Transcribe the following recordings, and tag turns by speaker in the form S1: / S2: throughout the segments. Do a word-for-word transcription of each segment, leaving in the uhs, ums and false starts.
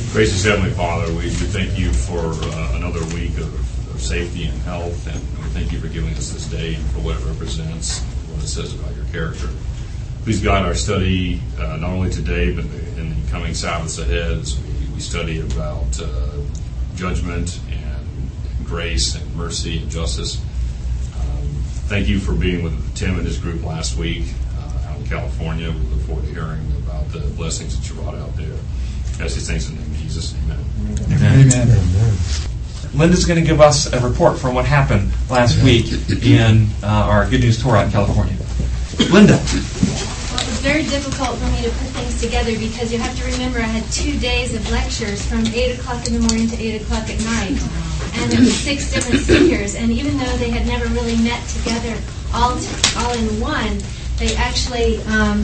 S1: Gracious Heavenly Father, we, we thank you for uh, another week of, of safety and health, and we thank you for giving us this day and for what it represents, what it says about your character. Please guide our study, uh, not only today, but in the coming Sabbaths ahead, as we, we study about uh, judgment and grace and mercy and justice. Um, thank you for being with Tim and his group last week uh, out in California. We look forward to hearing about the blessings that you brought out there. Ask these things in the name of Jesus. Amen.
S2: Amen. Amen. Amen. Linda's going to give us a report from what happened last Amen. week in uh, our Good News Tour out in California. Linda.
S3: Well, it was very difficult for me to put things together because you have to remember I had two days of lectures from eight o'clock in the morning to eight o'clock at night. And it was six different speakers. And even though they had never really met together all, to, all in one, they actually um,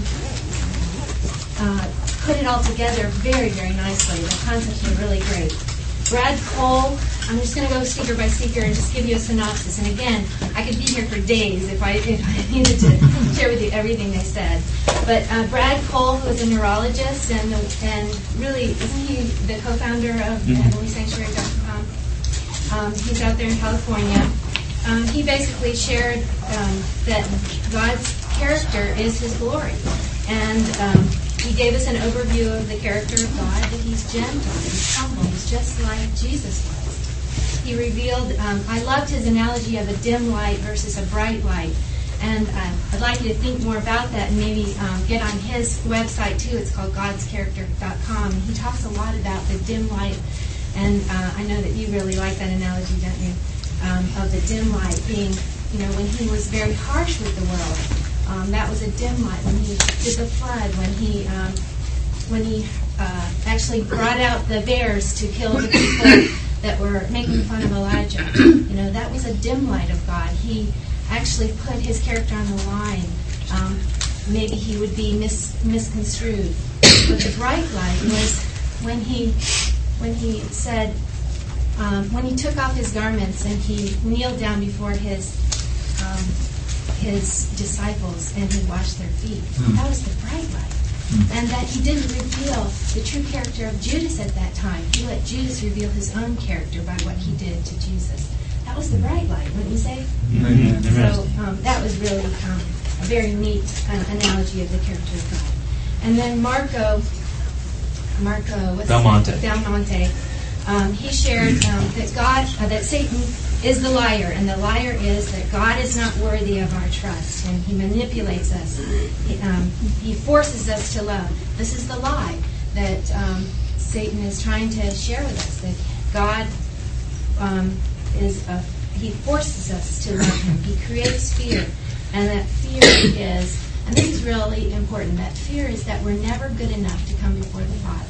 S3: uh, put it all together very, very nicely. The concepts were really great. Brad Cole, I'm just going to go speaker by speaker and just give you a synopsis. And again, I could be here for days if I, if I needed to share with you everything they said. But uh, Brad Cole, who is a neurologist and and really, isn't he the co-founder of mm-hmm. heavenly sanctuary dot com? Um, he's out there in California. Um, he basically shared um, that God's character is His glory. And um, he gave us an overview of the character of God, that He's gentle, He's humble, He's just like Jesus was. He revealed, um, I loved his analogy of a dim light versus a bright light. And uh, I'd like you to think more about that and maybe um, get on his website too. It's called gods character dot com. He talks a lot about the dim light. And uh, I know that you really like that analogy, don't you? Um, of the dim light being, you know, when he was very harsh with the world. Um, that was a dim light when he did the flood, when he um, when he uh, actually brought out the bears to kill the people that were making fun of Elijah. You know, that was a dim light of God. He actually put his character on the line. Um, maybe he would be mis- misconstrued. But the bright light was when he when he said um, when he took off his garments and he kneeled down before his um, his disciples and he washed their feet. Mm. That was the bright light. Mm. And that he didn't reveal the true character of Judas at that time. He let Judas reveal his own character by what he did to Jesus. That was the bright light, wouldn't you say?
S2: Mm-hmm.
S3: So um, that was really um, a very neat uh, analogy of the character of God. And then Marco, Marco, what's
S2: Belmonte.
S3: His name? Belmonte. Um, he shared um, that God, uh, that Satan is the liar, and the liar is that God is not worthy of our trust, and he manipulates us. He, um, he forces us to love. This is the lie that um, Satan is trying to share with us, that God um, is a, he forces us to love him. He creates fear, and that fear is, and this is really important, that fear is that we're never good enough to come before the Father.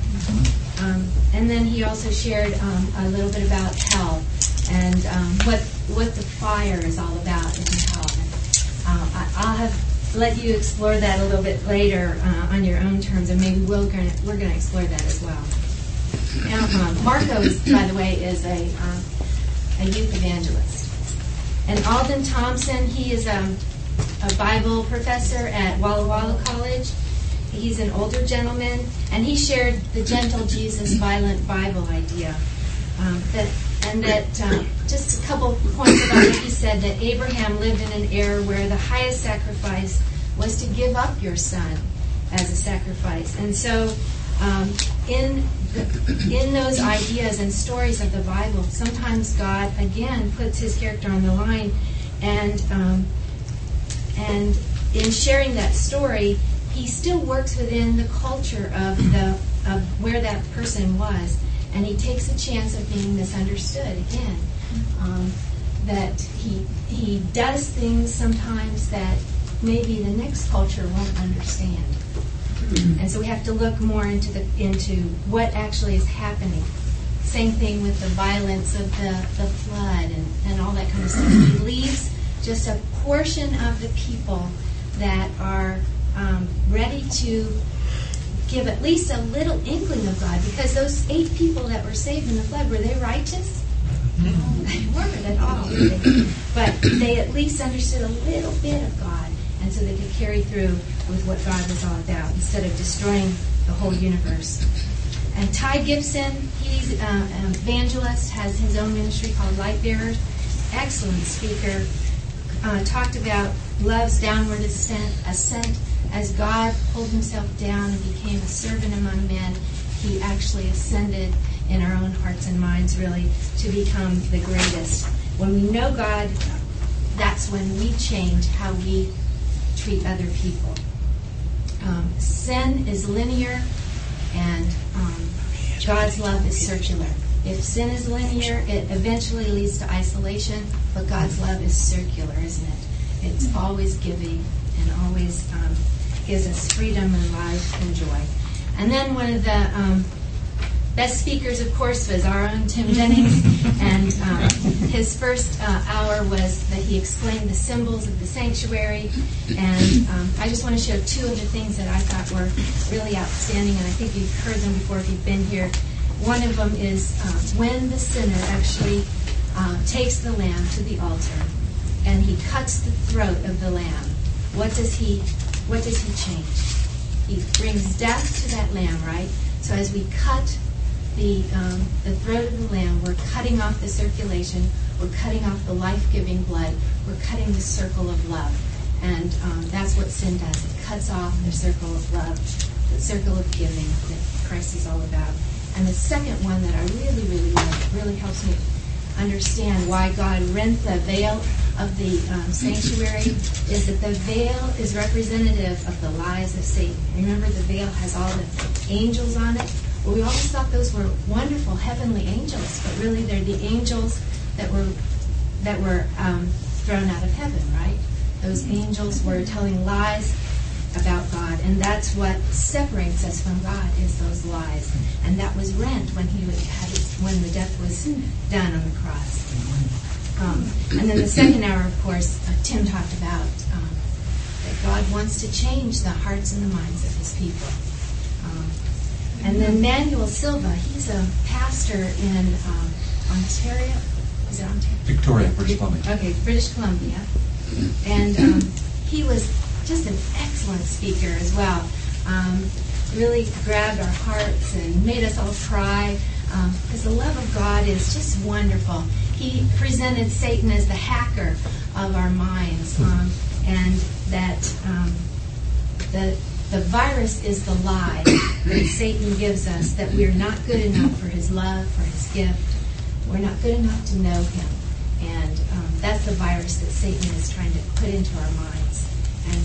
S3: Um, and then he also shared um, a little bit about hell and um, what what the fire is all about in hell. And, uh, I, I'll have let you explore that a little bit later uh, on your own terms, and maybe we'll gonna, we're going to explore that as well. Now, um, Marco, by the way, is a um, a youth evangelist, and Alden Thompson, he is um, a Bible professor at Walla Walla College. He's an older gentleman, and he shared the gentle Jesus, violent Bible idea. Um, that, and that, um, just a couple points about what he said, that Abraham lived in an era where the highest sacrifice was to give up your son as a sacrifice. And so um, in, the, in those ideas and stories of the Bible, sometimes God, again, puts his character on the line. And, um, and in sharing that story, he still works within the culture of the of where that person was, and he takes a chance of being misunderstood again. Um, that he he does things sometimes that maybe the next culture won't understand, and so we have to look more into the into what actually is happening. Same thing with the violence of the, the flood and, and all that kind of stuff. He leaves just a portion of the people that are Um, ready to give at least a little inkling of God, because those eight people that were saved in the flood, were they righteous? No, they weren't at all. Were they? But they at least understood a little bit of God, and so they could carry through with what God was all about, instead of destroying the whole universe. and Ty Gibson, he's uh, an evangelist, has his own ministry called Light Bearers. Excellent speaker. Uh, talked about love's downward ascent, ascent. As God pulled himself down and became a servant among men, he actually ascended in our own hearts and minds, really, to become the greatest. When we know God, that's when we change how we treat other people. Um, sin is linear, and um, God's love is circular. If sin is linear, it eventually leads to isolation, but God's love is circular, isn't it? It's always giving and always um, gives us freedom and life and joy. And then one of the um, best speakers, of course, was our own Tim Jennings, and um, his first uh, hour was that he explained the symbols of the sanctuary, and um, I just want to show two of the things that I thought were really outstanding, and I think you've heard them before if you've been here. One of them is um, when the sinner actually uh, takes the lamb to the altar, and he cuts the throat of the lamb. What does he, what does he change? He brings death to that lamb, right? So as we cut the um, the throat of the lamb, we're cutting off the circulation, we're cutting off the life-giving blood, we're cutting the circle of love. And um, that's what sin does. It cuts off the circle of love, the circle of giving that Christ is all about. And the second one that I really, really love, really helps me understand why God rent the veil of the um, sanctuary, is that the veil is representative of the lies of Satan. Remember, the veil has all the angels on it. Well, we always thought those were wonderful heavenly angels, but really they're the angels that were that were um, thrown out of heaven, right? Those angels were telling lies about God, and that's what separates us from God, is those lies. And that was rent when he was, had his, when the death was done on the cross. Um, and then the second hour, of course, uh, Tim talked about um, that God wants to change the hearts and the minds of his people. Um, and then Manuel Silva, he's a pastor in um, Ontario. Is it Ontario?
S2: Victoria, British Columbia.
S3: Okay, British Columbia. And um, he was just an excellent speaker as well. Um, really grabbed our hearts and made us all cry, um, because the love of God is just wonderful. He presented Satan as the hacker of our minds, um, and that um, the the virus is the lie that Satan gives us, that we're not good enough for his love, for his gift. We're not good enough to know him. And um, that's the virus that Satan is trying to put into our minds. And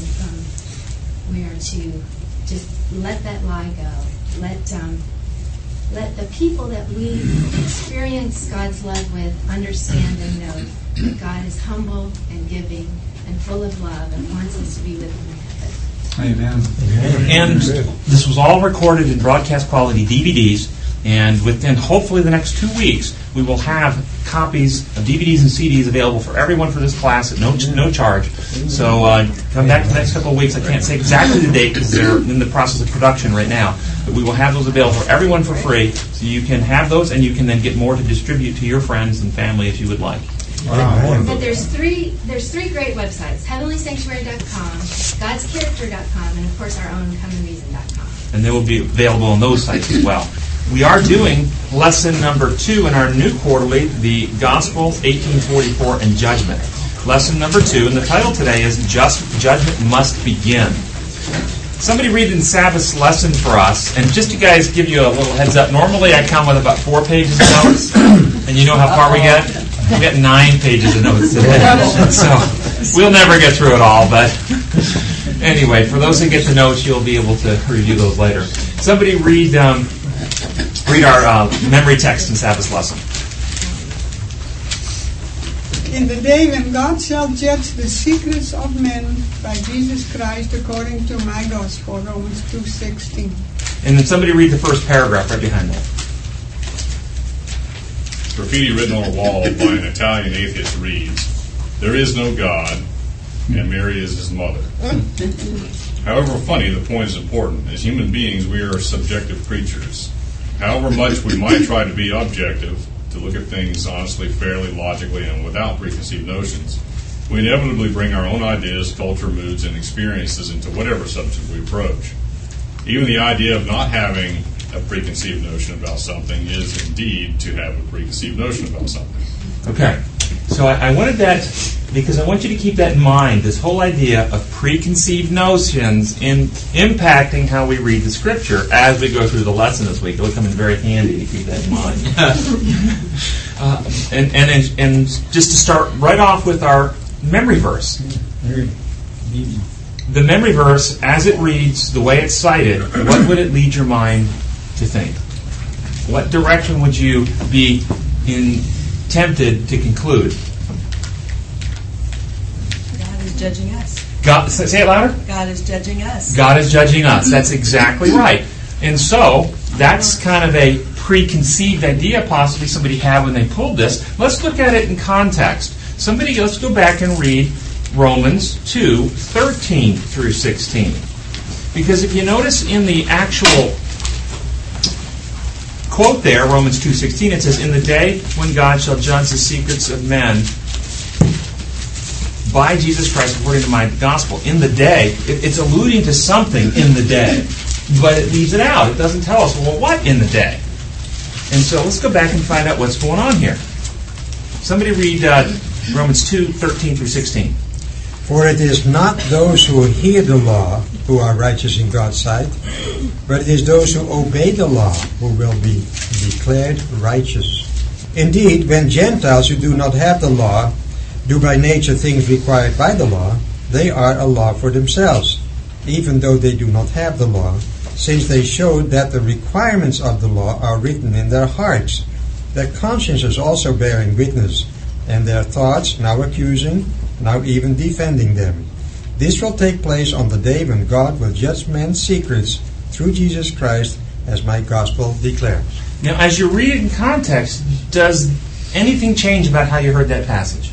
S3: um, we are to just let that lie go. Let um, let the people that we experience God's love with understand and know that God is humble and giving and full of love and wants us to be with him in heaven.
S4: Amen.
S2: And this was all recorded in broadcast quality D V Ds, and within hopefully the next two weeks, we will have copies of D V Ds and C Ds available for everyone for this class at no no charge. So uh, come back the next couple of weeks. I can't say exactly the date because they're in the process of production right now. But we will have those available for everyone for free, so you can have those, and you can then get more to distribute to your friends and family if you would like.
S3: Wow. But there's three there's three great websites: heavenly sanctuary dot com, gods character dot com, and of course our own come and reason dot com.
S2: And they will be available on those sites as well. We are doing lesson number two in our new quarterly, the Gospel, eighteen forty-four, and Judgment. Lesson number two, and the title today is Just Judgment Must Begin. Somebody read in Sabbath's lesson for us, and just to guys give you a little heads up, normally I come with about four pages of notes, and you know how far we get? We get nine pages of notes today. So we'll never get through it all, but anyway, for those who get the notes, you'll be able to review those later. Somebody read um, read our uh, memory text in Sabbath's lesson.
S5: In the day when God shall judge the secrets of men by Jesus Christ according to my gospel, Romans two sixteen.
S2: And then somebody read the first paragraph right behind that.
S1: Graffiti written on a wall by an Italian atheist reads, "There is no God, and Mary is his mother." However funny, the point is important. As human beings, we are subjective creatures. However much we might try to be objective, to look at things honestly, fairly, logically, and without preconceived notions, we inevitably bring our own ideas, culture, moods, and experiences into whatever subject we approach. Even the idea of not having a preconceived notion about something is indeed to have a preconceived notion about something.
S2: Okay. So I, I wanted that because I want you to keep that in mind, this whole idea of preconceived notions in impacting how we read the Scripture as we go through the lesson this week. It'll come in very handy to keep that in mind. uh, and, and, and, and just to start right off with our memory verse. The memory verse, as it reads, the way it's cited, what would it lead your mind to think? What direction would you be in tempted to conclude?
S4: God is judging us.
S2: God, say it louder.
S4: God is judging us.
S2: God is judging us. That's exactly right. And so, that's kind of a preconceived idea possibly somebody had when they pulled this. Let's look at it in context. Somebody, let's go back and read Romans two, thirteen through sixteen. Because if you notice in the actual quote there, Romans two sixteen, it says, "In the day when God shall judge the secrets of men by Jesus Christ according to my gospel." In the day, it, it's alluding to something in the day. But it leaves it out. It doesn't tell us, well, what in the day? And so let's go back and find out what's going on here. Somebody read uh, Romans two, thirteen through sixteen.
S6: For it is not those who hear the law who are righteous in God's sight, but it is those who obey the law who will be declared righteous. Indeed, when Gentiles who do not have the law do by nature things required by the law, they are a law for themselves, even though they do not have the law, since they showed that the requirements of the law are written in their hearts, their consciences also bearing witness, and their thoughts now accusing, now even defending them. This will take place on the day when God will judge men's secrets through Jesus Christ, as my gospel declares.
S2: Now, as you read it in context, does anything change about how you heard that passage?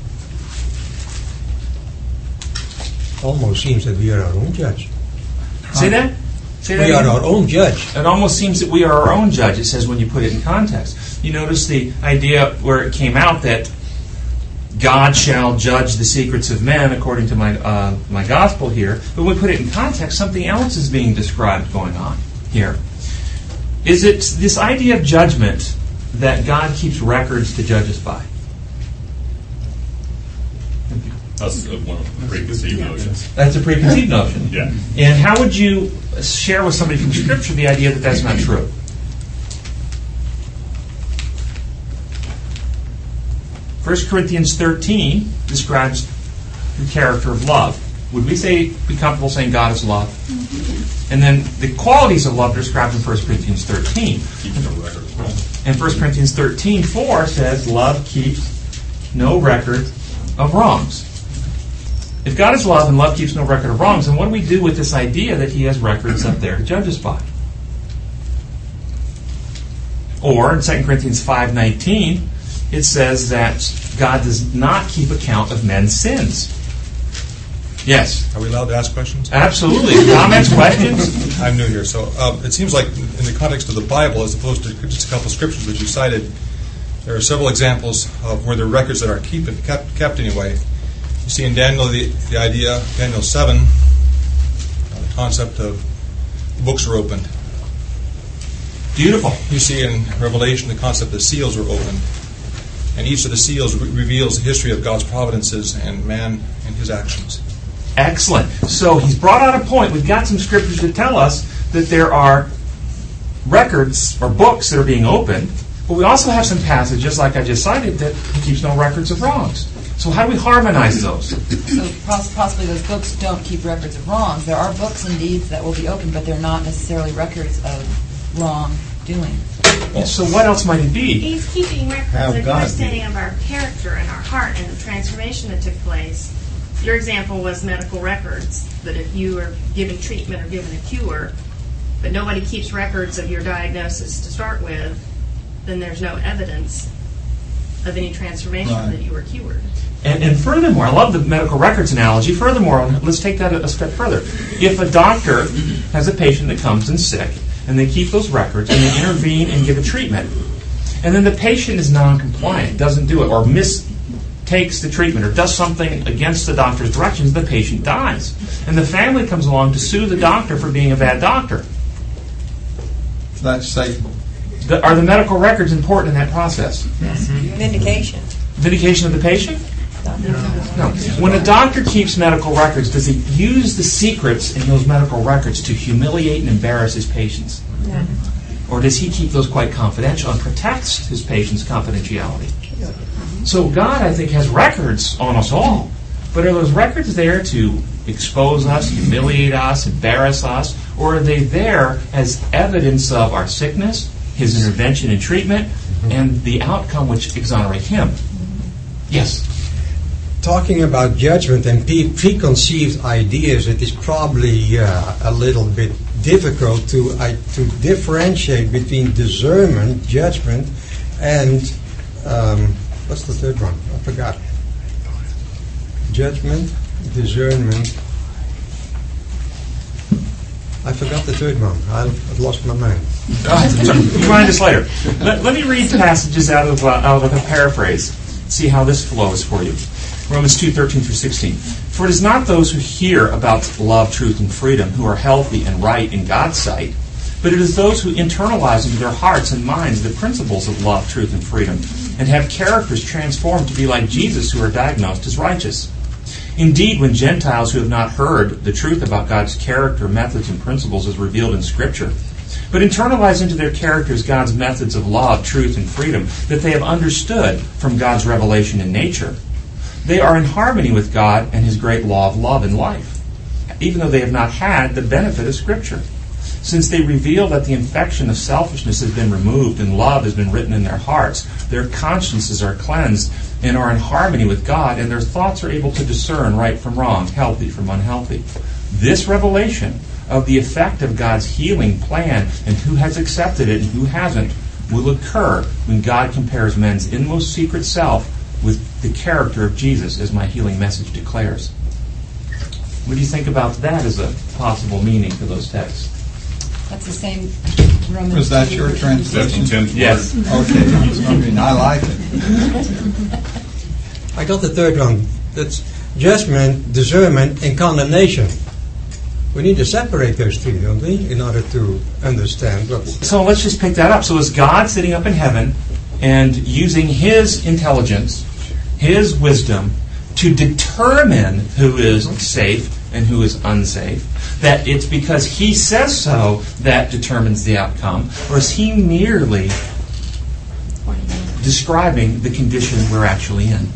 S6: Almost seems that we are our own judge.
S2: Say that? Say that
S6: We are
S2: again?
S6: our own judge.
S2: It almost seems that we are our own judge, it says when you put it in context. You notice the idea where it came out that God shall judge the secrets of men according to my uh, my gospel here. But when we put it in context, something else is being described going on here. Is it this idea of judgment that God keeps records to judge us by?
S1: That's uh, one of the preconceived notions.
S2: That's a preconceived notion.
S1: Yeah.
S2: And how would you share with somebody from Scripture the idea that that's not true? First Corinthians thirteen describes the character of love. Would we say be comfortable saying God is love? Mm-hmm. And then the qualities of love are described in First Corinthians thirteen.
S1: Keeping a record of wrong.
S2: And First Corinthians thirteen four says love keeps no record of wrongs. If God is love and love keeps no record of wrongs, then what do we do with this idea that He has records up there to judge us by? Or in Second Corinthians five nineteen, it says that God does not keep account of men's sins. Yes?
S7: Are we allowed to ask questions?
S2: Absolutely. Comments, questions?
S7: I'm new here, so um, it seems like in the context of the Bible, as opposed to just a couple of scriptures that you cited, there are several examples of where there are records that are keep, kept, kept anyway. You see in Daniel the, the idea, Daniel seven, uh, the concept of books are opened.
S2: Beautiful.
S7: You see in Revelation the concept that seals were opened. And each of the seals re- reveals the history of God's providences and man and his actions.
S2: Excellent. So he's brought out a point. We've got some scriptures that tell us that there are records or books that are being opened, but we also have some passages, like I just cited, that he keeps no records of wrongs. So how do we harmonize those?
S4: So poss- possibly those books don't keep records of wrongs. There are books and deeds that will be opened, but they're not necessarily records of wrongdoing.
S2: So what else might it be?
S8: He's keeping records
S6: How
S8: of
S6: God
S8: understanding of our character and our heart and the transformation that took place. Your example was medical records, that if you are given treatment or given a cure, but nobody keeps records of your diagnosis to start with, then there's no evidence of any transformation
S9: Right.
S8: that you were cured.
S2: And, and furthermore, I love the medical records analogy. Furthermore, let's take that a, a step further. If a doctor has a patient that comes in sick, and they keep those records, and they intervene and give a treatment, and then the patient is non-compliant, doesn't do it, or mistakes the treatment, or does something against the doctor's directions, the patient dies. And the family comes along to sue the doctor for being a bad doctor.
S9: That's Satan.
S2: The, are the medical records important in that process?
S10: Vindication.
S2: Vindication of the patient? No. When a doctor keeps medical records, does he use the secrets in those medical records to humiliate and embarrass his patients?
S10: No.
S2: Or does he keep those quite confidential and protects his patients' confidentiality? So God, I think, has records on us all. But are those records there to expose us, humiliate us, embarrass us? Or are they there as evidence of our sickness, His intervention and treatment, and the outcome which exonerate Him? Yes?
S6: Talking about judgment and pre- preconceived ideas, it is probably uh, a little bit difficult to uh, to differentiate between discernment, judgment, and um, what's the third one? I forgot. Judgment, discernment. I forgot the third one. I've lost my mind.
S2: Remind us later. Let, let me read passages out of uh, out of a paraphrase. See how this flows for you. Romans two, thirteen through sixteen. For it is not those who hear about love, truth, and freedom who are healthy and right in God's sight, but it is those who internalize into their hearts and minds the principles of love, truth, and freedom, and have characters transformed to be like Jesus who are diagnosed as righteous. Indeed, when Gentiles who have not heard the truth about God's character, methods, and principles as revealed in Scripture, but internalize into their characters God's methods of love, truth, and freedom that they have understood from God's revelation in nature, they are in harmony with God and His great law of love and life, even though they have not had the benefit of Scripture. Since they reveal that the infection of selfishness has been removed and love has been written in their hearts, their consciences are cleansed and are in harmony with God, and their thoughts are able to discern right from wrong, healthy from unhealthy. This revelation of the effect of God's healing plan and who has accepted it and who hasn't will occur when God compares men's inmost secret self with the character of Jesus, as my healing message declares. What do you think about that as a possible meaning for those texts?
S4: That's the same Romans.
S9: Was that your translation?
S2: Yes.
S9: Okay. I mean, I like it.
S6: I got the third one. That's judgment, discernment, and condemnation. We need to separate those three, don't we, in order to understand what...
S2: So let's just pick that up. So is God sitting up in heaven and using His intelligence, His wisdom, to determine who is safe and who is unsafe? That it's because He says so that determines the outcome? Or is He merely describing the condition we're actually in?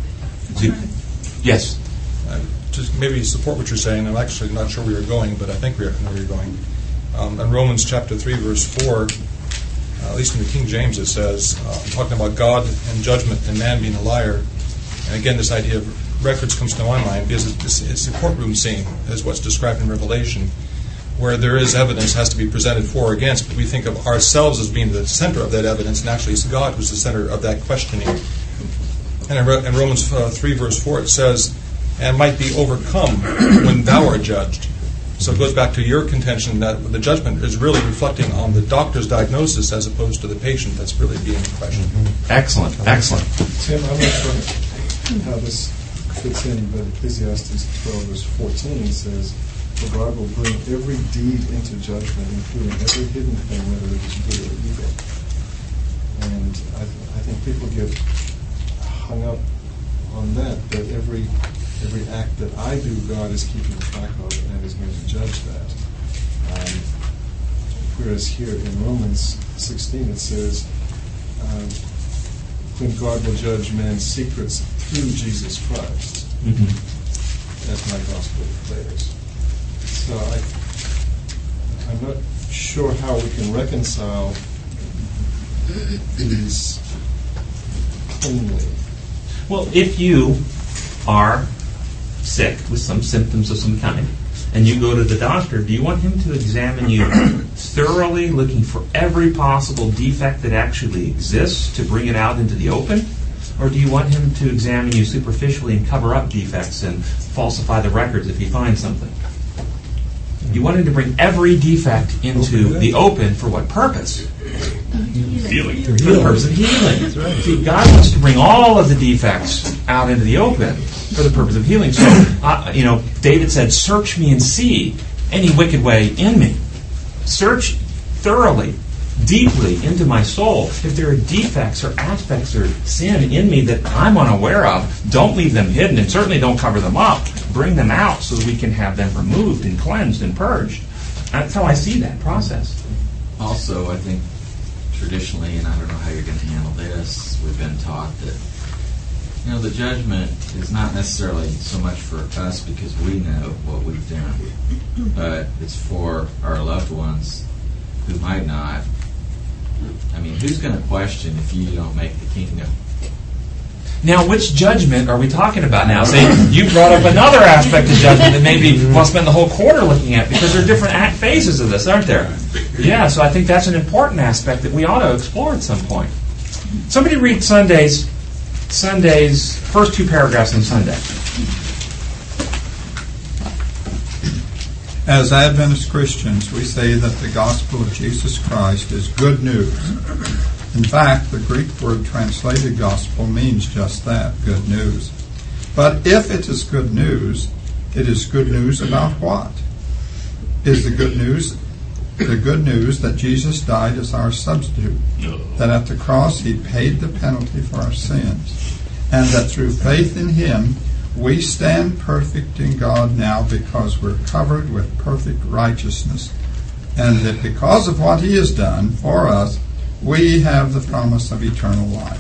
S2: Yes?
S7: Uh, just maybe support what you're saying. I'm actually not sure where you're going, but I think we know where you're going. Um, in Romans chapter three, verse four, uh, at least in the King James it says, uh, talking about God and judgment and man being a liar. And again, this idea of records comes to my mind because it's, it's a courtroom scene, as what's described in Revelation, where there is evidence has to be presented for or against, but we think of ourselves as being the center of that evidence, and actually it's God who's the center of that questioning. And in Romans three, verse four, it says, and might be overcome when thou art judged. So it goes back to your contention that the judgment is really reflecting on the doctor's diagnosis as opposed to the patient that's really being questioned.
S2: Mm-hmm. Excellent, excellent.
S11: Tim, I'm not sure how this fits in, but Ecclesiastes twelve, verse fourteen says, for God will bring every deed into judgment, including every hidden thing, whether it is good or evil. And I, th- I think people get hung up on that, that every every act that I do, God is keeping track of and is going to judge that. Um, whereas here in Romans sixteen it says, um, when God will judge man's secrets through Jesus Christ,
S2: Mm-hmm.
S11: as my gospel declares. So I, I'm not sure how we can reconcile these cleanly.
S2: Well, if you are sick with some symptoms of some kind, and you go to the doctor, do you want him to examine you thoroughly, looking for every possible defect that actually exists to bring it out into the open? Or do you want him to examine you superficially and cover up defects and falsify the records if he finds something? You want him to bring every defect into the open for what purpose?
S1: Healing.
S2: For the purpose of healing. See, God wants to bring all of the defects out into the open for the purpose of healing. So, uh, you know, David said, search me and see any wicked way in me. Search thoroughly deeply into my soul. If there are defects or aspects or sin in me that I'm unaware of, don't leave them hidden, and certainly don't cover them up. Bring them out so that we can have them removed and cleansed and purged. That's how I see that process.
S10: Also, I think traditionally, and I don't know how you're going to handle this, we've been taught that, you know, the judgment is not necessarily so much for us because we know what we've done, but it's for our loved ones who might not. I mean, who's going to question if you don't make the kingdom?
S2: Now, which judgment are we talking about now? See, you brought up another aspect of judgment that maybe we'll spend the whole quarter looking at, because there are different act phases of this, aren't there? Yeah, so I think that's an important aspect that we ought to explore at some point. Somebody read Sunday's, Sunday's first two paragraphs in Sunday.
S9: As Adventist Christians, we say that the gospel of Jesus Christ is good news. In fact, the Greek word translated gospel means just that, good news. But if it is good news, it is good news about what? Is the good news the good news that Jesus died as our substitute, that at the cross he paid the penalty for our sins, and that through faith in him we stand perfect in God now because we're covered with perfect righteousness, and that because of what he has done for us, we have the promise of eternal life.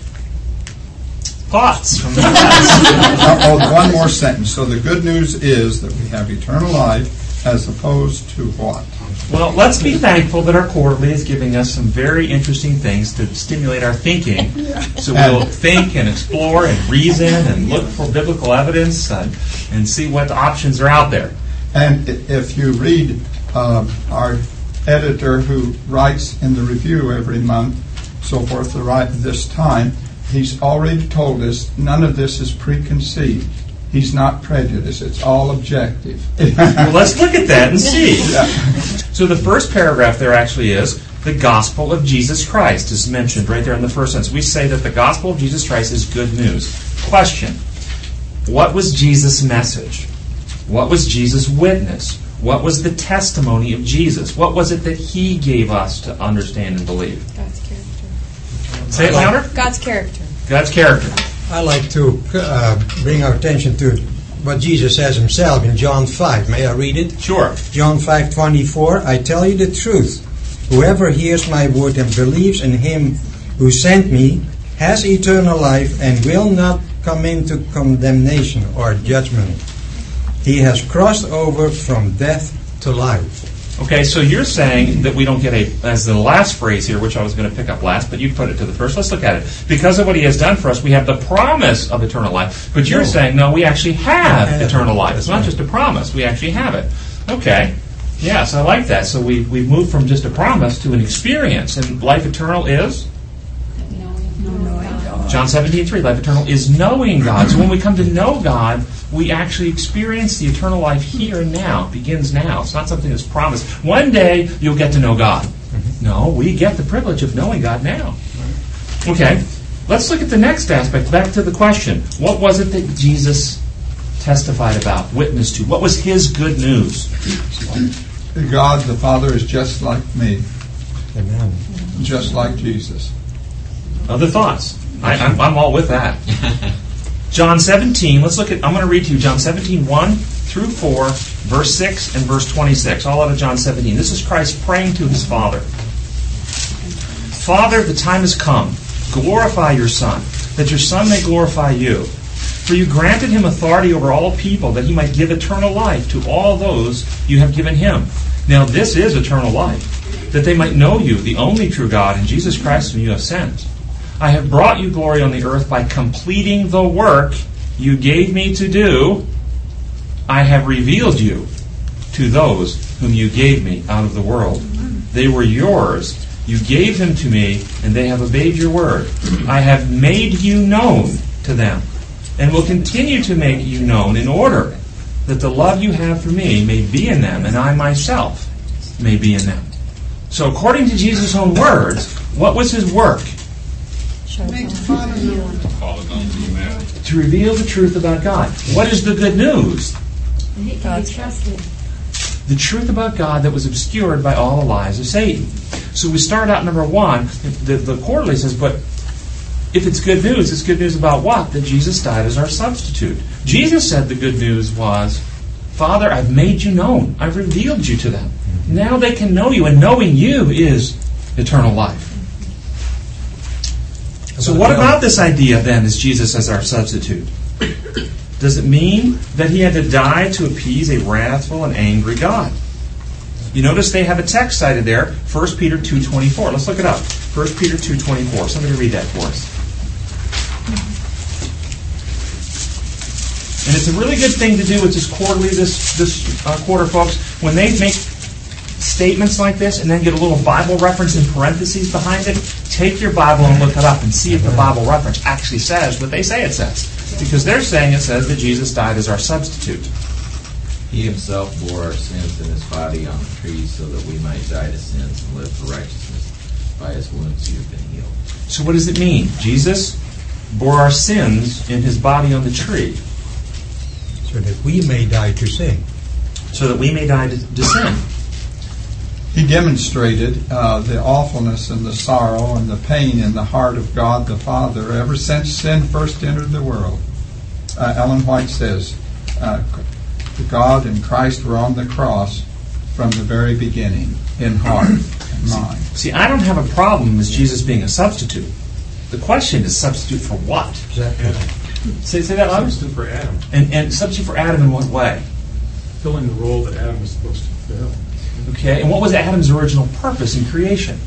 S2: Thoughts from the
S9: Oh, one more sentence. So the good news is that we have eternal life as opposed to what?
S2: Well, let's be thankful that our quarterly is giving us some very interesting things to stimulate our thinking. So we'll think and explore and reason and look for biblical evidence and, and see what options are out there.
S9: And if you read uh, our editor who writes in the review every month, so forth, the right this time, he's already told us none of this is preconceived. He's not prejudiced. It's all objective.
S2: Well, let's look at that and see.
S9: Yeah.
S2: So the first paragraph there actually is the gospel of Jesus Christ is mentioned right there in the first sentence. We say that the gospel of Jesus Christ is good news. Question: what was Jesus' message? What was Jesus' witness? What was the testimony of Jesus? What was it that he gave us to understand and believe?
S12: God's character.
S2: Say it louder.
S12: God's character.
S2: God's character.
S6: I like to uh, bring our attention to what Jesus says himself in John five. May I read it?
S2: Sure.
S6: John five twenty-four. I tell you the truth. Whoever hears my word and believes in him who sent me has eternal life and will not come into condemnation or judgment. He has crossed over from death to life.
S2: Okay, so you're saying that we don't get a, as the last phrase here, which I was going to pick up last, but you put it to the first. Let's look at it. Because of what he has done for us, we have the promise of eternal life. But you're no. saying, no, we actually have yeah, eternal life. It's not right. just a promise. We actually have it. Okay. Yes, I like that. So we, we've moved from just a promise to an experience. And life eternal is? John seventeen three, life eternal is knowing God. So when we come to know God, we actually experience the eternal life here and now. It begins now. It's not something that's promised. One day you'll get to know God. Mm-hmm. No, we get the privilege of knowing God now. Okay, let's look at the next aspect. Back to the question. What was it that Jesus testified about, witnessed to? What was his good news?
S9: God the Father is just like me.
S6: Amen.
S9: Just like Jesus.
S2: Other thoughts? I, I'm, I'm all with that. John seventeen, let's look at, I'm going to read to you John seventeen, one through four, verse six and verse twenty-six, all out of John seventeen. This is Christ praying to his Father. Father, the time has come. Glorify your Son, that your Son may glorify you. For you granted him authority over all people, that he might give eternal life to all those you have given him. Now this is eternal life, that they might know you, the only true God, and Jesus Christ whom you have sent. I have brought you glory on the earth by completing the work you gave me to do. I have revealed you to those whom you gave me out of the world. They were yours. You gave them to me, and they have obeyed your word. I have made you known to them, and will continue to make you known, in order that the love you have for me may be in them, and I myself may be in them. So according to Jesus' own words, what was his work?
S5: Make the Father known.
S2: To reveal the truth about God. What is the good news?
S3: He can be trusted.
S2: The truth about God that was obscured by all the lies of Satan. So we start out number one. The, the quarterly says, but if it's good news, it's good news about what? That Jesus died as our substitute. Jesus said the good news was, Father, I've made you known. I've revealed you to them. Now they can know you, and knowing you is eternal life. So what about this idea then, is Jesus as our substitute? Does it mean that he had to die to appease a wrathful and angry God? You notice they have a text cited there, First Peter two twenty-four. Let's look it up. First Peter two twenty-four. Somebody read that for us. And it's a really good thing to do with this quarterly, this this uh, quarter, folks. When they make statements like this and then get a little Bible reference in parentheses behind it, take your Bible and look it up and see if the Bible reference actually says what they say it says. Because they're saying it says that Jesus died as our substitute.
S10: He himself bore our sins in his body on the tree so that we might die to sins and live for righteousness. By his wounds you have been healed.
S2: So what does it mean? Jesus bore our sins in his body on the tree.
S6: So that we may die to sin.
S2: So that we may die to, to sin.
S9: He demonstrated uh, the awfulness and the sorrow and the pain in the heart of God the Father ever since sin first entered the world. Uh, Ellen White says, uh, God and Christ were on the cross from the very beginning, in heart and mind.
S2: See, I don't have a problem with Jesus being a substitute. The question is, substitute for what?
S6: Exactly.
S2: Say, say that louder.
S13: Substitute for Adam.
S2: And, and substitute for Adam in what way?
S13: Filling the role that Adam was supposed to fill.
S2: Okay, and what was Adam's original purpose in creation?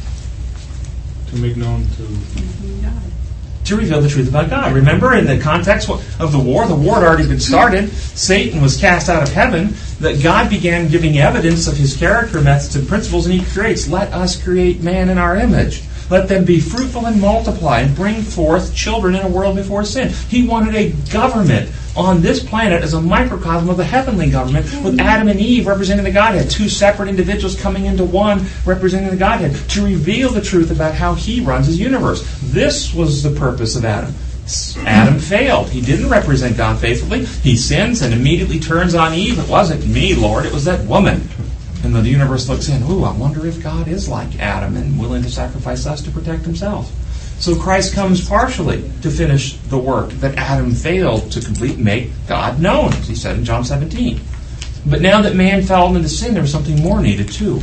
S13: To make known to
S12: God.
S2: To reveal the truth about God. Remember, in the context of the war, the war had already been started. Satan was cast out of heaven. That God began giving evidence of his character, methods, and principles, and he creates, let us create man in our image. Let them be fruitful and multiply and bring forth children in a world before sin. He wanted a government on this planet as a microcosm of the heavenly government, with Adam and Eve representing the Godhead, two separate individuals coming into one representing the Godhead, to reveal the truth about how he runs his universe. This was the purpose of Adam. Adam failed. He didn't represent God faithfully. He sins and immediately turns on Eve. It wasn't me, Lord. It was that woman. And the universe looks in, ooh, I wonder if God is like Adam and willing to sacrifice us to protect himself. So Christ comes partially to finish the work that Adam failed to complete, make God known, as he said in John seventeen. But now that man fell into sin, there was something more needed too.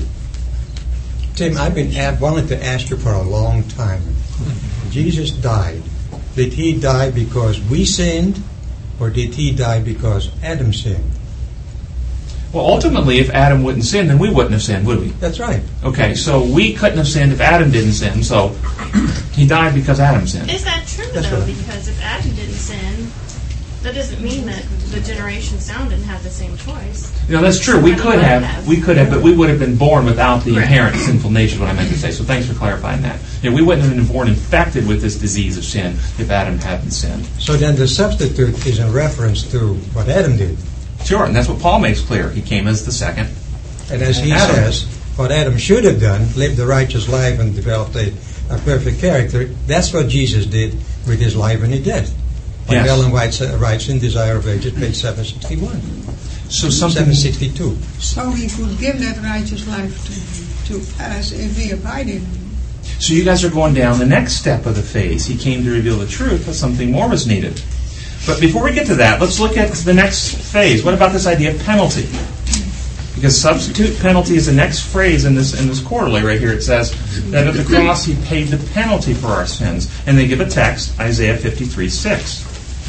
S6: Tim, I've been ab- wanting to ask you for a long time. Jesus died. Did he die because we sinned, or did he die because Adam sinned?
S2: Well, ultimately, if Adam wouldn't sin, then we wouldn't have sinned, would we?
S6: That's right.
S2: Okay, so we couldn't have sinned if Adam didn't sin, so he died because Adam sinned.
S8: Is that true,
S6: That's
S8: though?
S6: right.
S8: Because if Adam didn't sin, that doesn't mean that the generations down didn't have the same choice.
S2: You know, that's true. We could have, we could have, but we would have been born without the
S8: Right.
S2: inherent sinful nature, is what I meant to say. So thanks for clarifying that. Yeah, we wouldn't have been born infected with this disease of sin if Adam hadn't sinned.
S6: So then the substitute is a reference to what Adam did.
S2: Sure, and that's what Paul makes clear. He came as the second.
S6: And as he
S2: Adam.
S6: says, what Adam should have done, lived a righteous life and developed a, a perfect character, that's what Jesus did with his life and his death. Like
S2: Yes.
S6: Ellen White sa- writes in Desire of Ages, page seven sixty-one.
S2: So something.
S6: seven sixty-two.
S5: So he could give that righteous life to, to us if we abide in him.
S2: So you guys are going down the next step of the phase. He came to reveal the truth, but something more was needed. But before we get to that, let's look at the next phase. What about this idea of penalty? Because substitute penalty is the next phrase in this in this quarterly right here. It says that at the cross he paid the penalty for our sins. And they give a text, Isaiah fifty-three six.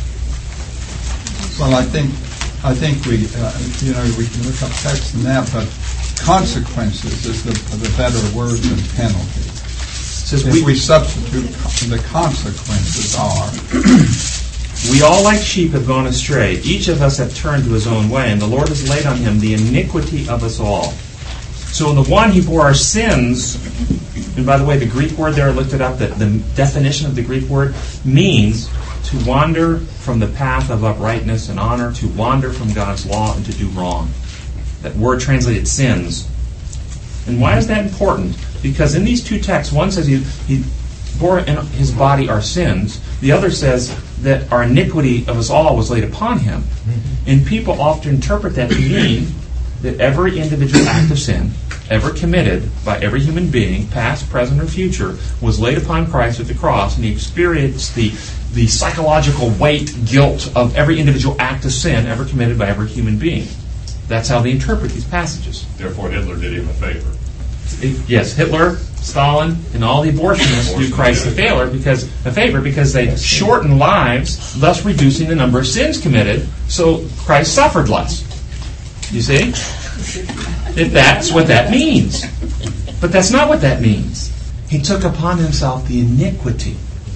S9: Well, I think I think we uh, you know we can look up text in that, but consequences is the, the better word than penalty.
S2: Says
S9: If
S2: we,
S9: we substitute, the consequences are
S2: we all like sheep have gone astray. Each of us have turned to his own way, and the Lord has laid on him the iniquity of us all. So in the one, he bore our sins. And by the way, the Greek word there, I looked it up, the, the definition of the Greek word means to wander from the path of uprightness and honor, to wander from God's law and to do wrong. That word translated sins. And why is that important? Because in these two texts, one says he, he bore in his body our sins. The other says that our iniquity of us all was laid upon him. And people often interpret that to mean that every individual act of sin ever committed by every human being, past, present, or future, was laid upon Christ at the cross, and he experienced the, the psychological weight, guilt of every individual act of sin ever committed by every human being. That's how they interpret these passages.
S1: Therefore, Hitler did him a favor.
S2: It, yes, Hitler, Stalin, and all the abortionists do Christ a favor because a favor because they shorten lives, thus reducing the number of sins committed. So Christ suffered less. You see, if that's what that means, but that's not what that means. He took upon himself the iniquity.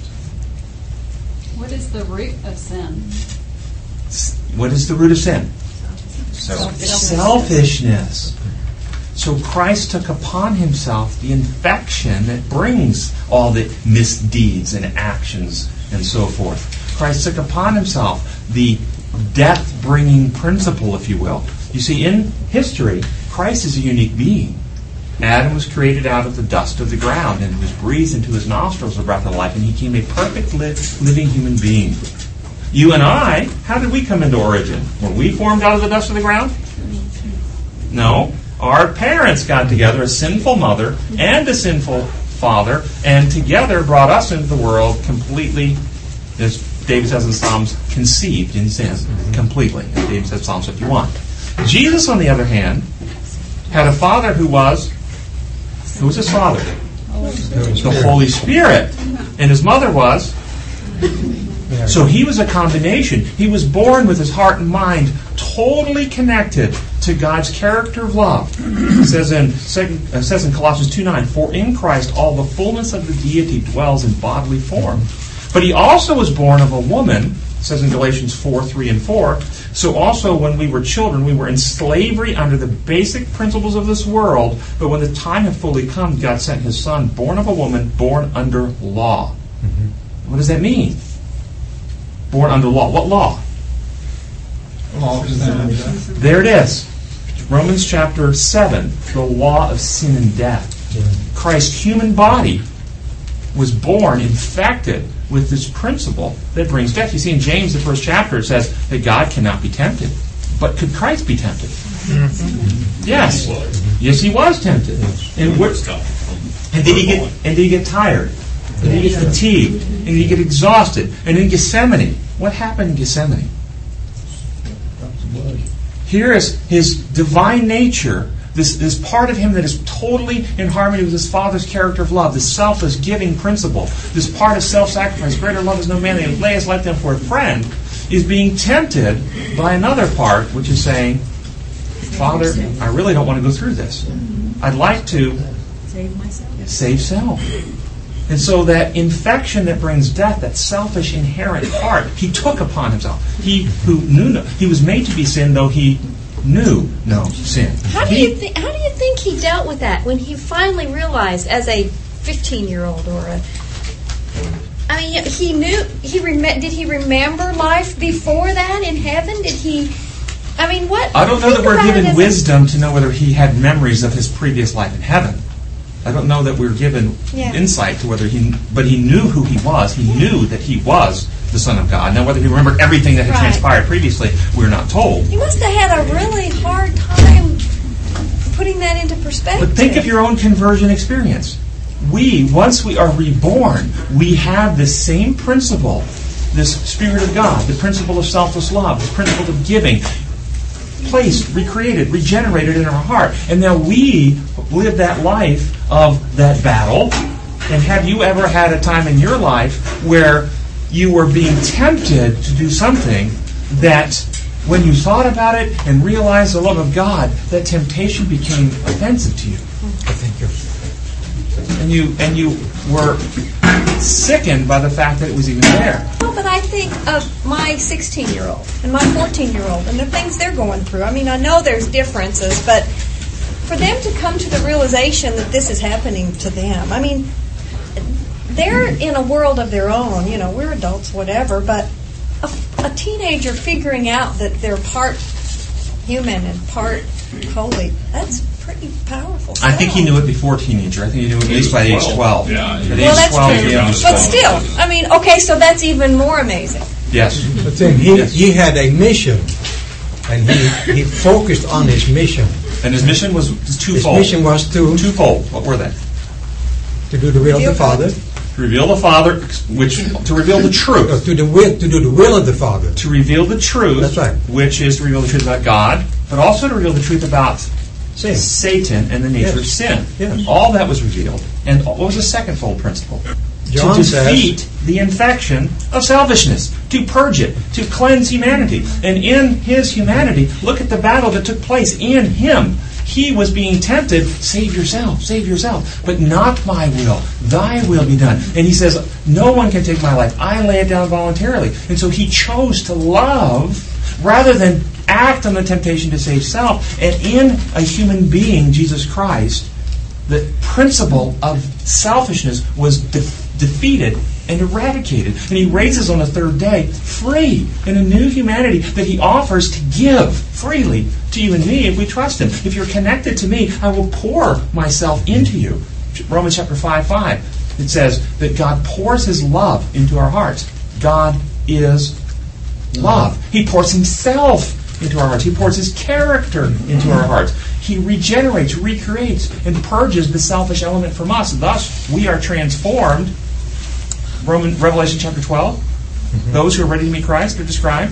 S12: What is the root of sin?
S2: What is the root of sin?
S12: Selfishness.
S2: Selfishness. So Christ took upon himself the infection that brings all the misdeeds and actions and so forth. Christ took upon himself the death-bringing principle, if you will. You see, in history, Christ is a unique being. Adam was created out of the dust of the ground, and it was breathed into his nostrils the breath of life, and he became a perfect li- living human being. You and I, how did we come into origin? Were we formed out of the dust of the ground? No. Our parents got together, a sinful mother and a sinful father, and together brought us into the world completely, as David says in Psalms, conceived in sin. Completely, as David says in Psalm fifty-one. Jesus, on the other hand, had a father who was, who was his father? The Holy Spirit. And his mother was? So he was a combination. He was born with his heart and mind totally connected to God's character of love. It says in, it says in Colossians two nine, for in Christ all the fullness of the deity dwells in bodily form. But he also was born of a woman, it says in Galatians four three and four. So also when we were children, we were in slavery under the basic principles of this world. But when the time had fully come, God sent his Son, born of a woman, born under law. Mm-hmm. What does that mean? Born under law. What law?
S9: Law of sin and death.
S2: There it is. Romans chapter seven, the law of sin and death.
S6: Yeah.
S2: Christ's human body was born infected with this principle that brings death. You see, in James, the first chapter, it says that God cannot be tempted. But could Christ be tempted? Mm-hmm. Yes. Yes, he was tempted. And, what, and did he get and did he get tired? And did he get fatigued? And did he get exhausted? And in Gethsemane, what happened in Gethsemane? Here is his divine nature, this, this part of him that is totally in harmony with his Father's character of love, this selfless giving principle, this part of self-sacrifice, greater love is no man that lay his life down for a friend, is being tempted by another part, which is saying, Father, I really don't want to go through this. I'd like to
S12: Save myself.
S2: Save self. And so that infection that brings death, that selfish inherent part, he took upon himself. He who knew no, he was made to be sin, though he knew no sin.
S14: How do
S2: He-
S14: you think? How do you think he dealt with that when he finally realized, as a fifteen-year-old or a? I mean, he knew. He rem- did he remember life before that in heaven? Did he? I mean, what?
S2: I don't know
S14: think
S2: that we're
S14: about it
S2: given
S14: as a-
S2: wisdom to know whether he had memories of his previous life in heaven. I don't know that we're given
S14: Yeah.
S2: insight to whether he, but he knew who he was. He knew that he was the Son of God. Now, whether he remembered everything that had
S14: Right.
S2: transpired previously, we're not told.
S14: He must have had a really hard time putting that into perspective.
S2: But think of your own conversion experience. We, once we are reborn, we have this same principle, this Spirit of God, the principle of selfless love, the principle of giving, placed, recreated, regenerated in our heart. And now we live that life of that battle. And have you ever had a time in your life where you were being tempted to do something that when you thought about it and realized the love of God, that temptation became offensive to you?
S6: Thank you.
S2: And you and you were sickened by the fact that it was even there.
S14: Well, but I think of my sixteen-year-old and my fourteen-year-old and the things they're going through. I mean, I know there's differences, but for them to come to the realization that this is happening to them, I mean, they're in a world of their own. You know, we're adults, whatever, but a, a teenager figuring out that they're part human and part holy, that's pretty powerful stuff.
S2: I think he knew it before teenager. I think he knew it at least by age twelve.
S1: Yeah.
S2: At
S14: Well,
S2: age
S14: that's
S2: twelve,
S14: true.
S2: yeah.
S14: But still, I mean, okay, so that's even more amazing.
S2: Yes.
S6: The thing, he,
S2: Yes.
S6: he had a mission And he, he focused on his mission.
S2: And his mission was twofold.
S6: His mission was to...
S2: Twofold. What were they?
S6: To do the will of the Father.
S2: To reveal the Father, which to reveal the truth.
S6: Uh, to the will, to do the will of the Father.
S2: To reveal the truth.
S6: That's right.
S2: Which is to reveal the truth about God, but also to reveal the truth about
S6: sin.
S2: Satan and the nature
S6: yes.
S2: of sin.
S6: Yes.
S2: All that was revealed. And what was the second fold principle?
S6: John
S2: to defeat
S6: says,
S2: the infection of selfishness, to purge it, to cleanse humanity. And in his humanity, look at the battle that took place in him. He was being tempted, save yourself, save yourself, but not my will, thy will be done. And he says, no one can take my life. I lay it down voluntarily. And so he chose to love rather than act on the temptation to save self. And in a human being, Jesus Christ, the principle of selfishness was de- defeated and eradicated. And he raises on the third day free in a new humanity that he offers to give freely to you and me if we trust him. If you're connected to me, I will pour myself into you. Romans chapter five five. It says that God pours his love into our hearts. God is love. He pours himself into our hearts. He pours his character into our hearts. He regenerates, recreates, and purges the selfish element from us. Thus, we are transformed. Roman Revelation chapter twelve. Mm-hmm. Those who are ready to meet Christ are described.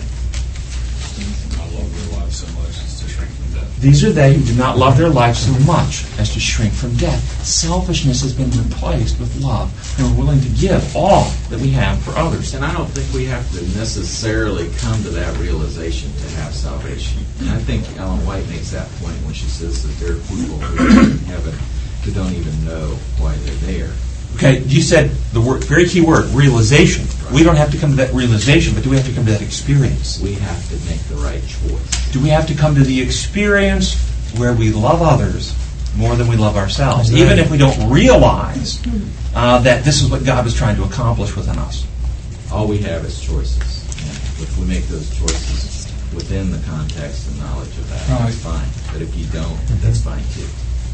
S1: I love their life so much as to shrink from death.
S2: These are they who do not love their life so much as to shrink from death. Selfishness has been replaced with love, and we're willing to give all that we have for others.
S10: And I don't think we have to necessarily come to that realization to have salvation. And I think Ellen White makes that point when she says that there are people who are in heaven who don't even know why they're there.
S2: Okay, you said the word, very key word, realization.
S10: Right.
S2: We don't have to come to that realization, but do we have to come to that experience?
S10: We have to make the right choice.
S2: Do we have to come to the experience where we love others more than we love ourselves,
S6: Right.
S2: even if we don't realize uh, that this is what God was trying to accomplish within us?
S10: All we have is choices. If we make those choices within the context and knowledge of that,
S7: Right.
S10: that's fine. But if you don't, that's fine too.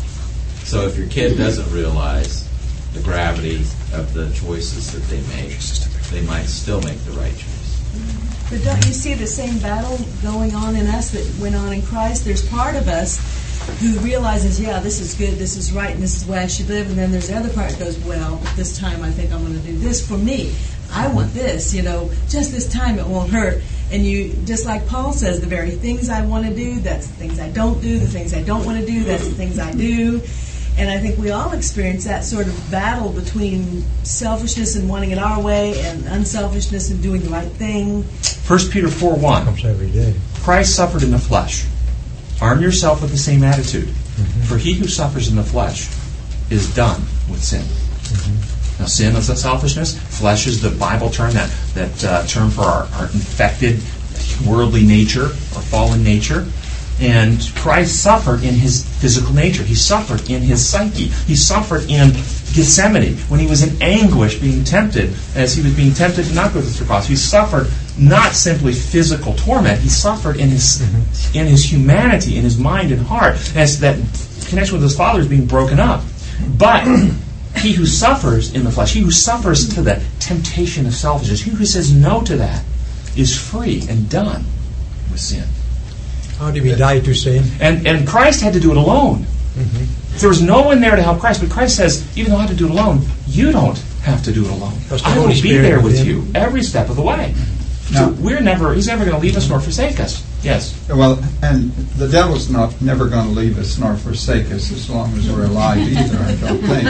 S10: So if your kid doesn't realize the gravity of the choices that they make, they might still make the right choice.
S12: But don't you see the same battle going on in us that went on in Christ? There's part of us who realizes, yeah, this is good, this is right, and this is the way I should live. And then there's the other part that goes, well, this time I think I'm going to do this for me. I want this, you know, just this time it won't hurt. And you, just like Paul says, the very things I want to do, that's the things I don't do. The things I don't want to do, that's the things I do. And I think we all experience that sort of battle between selfishness and wanting it our way and unselfishness and doing the right thing.
S2: First Peter four one.
S6: Comes every day.
S2: Christ suffered in the flesh. Arm yourself with the same attitude. Mm-hmm. For he who suffers in the flesh is done with sin. Mm-hmm. Now, sin is selfishness. Flesh is the Bible term, that, that uh, term for our, our infected worldly nature or fallen nature. And Christ suffered in his physical nature. He suffered in his psyche. He suffered in Gethsemane when he was in anguish being tempted, as he was being tempted to not go to the cross. He suffered not simply physical torment. He suffered in his mm-hmm. in his humanity, in his mind and heart, as that connection with his Father is being broken up. But he who suffers in the flesh, he who suffers to the temptation of selfishness, he who says no to that, is free and done with sin.
S6: How did we die to sin?
S2: And and Christ had to do it alone. Mm-hmm. There was no one there to help Christ, but Christ says, even though I had to do it alone, you don't have to do it alone. I will be there with you every step of the way. So
S9: Now,
S2: we're never, he's never going to leave us nor forsake us. Yes?
S9: well, and the devil's not never going to leave us nor forsake us as long as we're alive either, I don't think.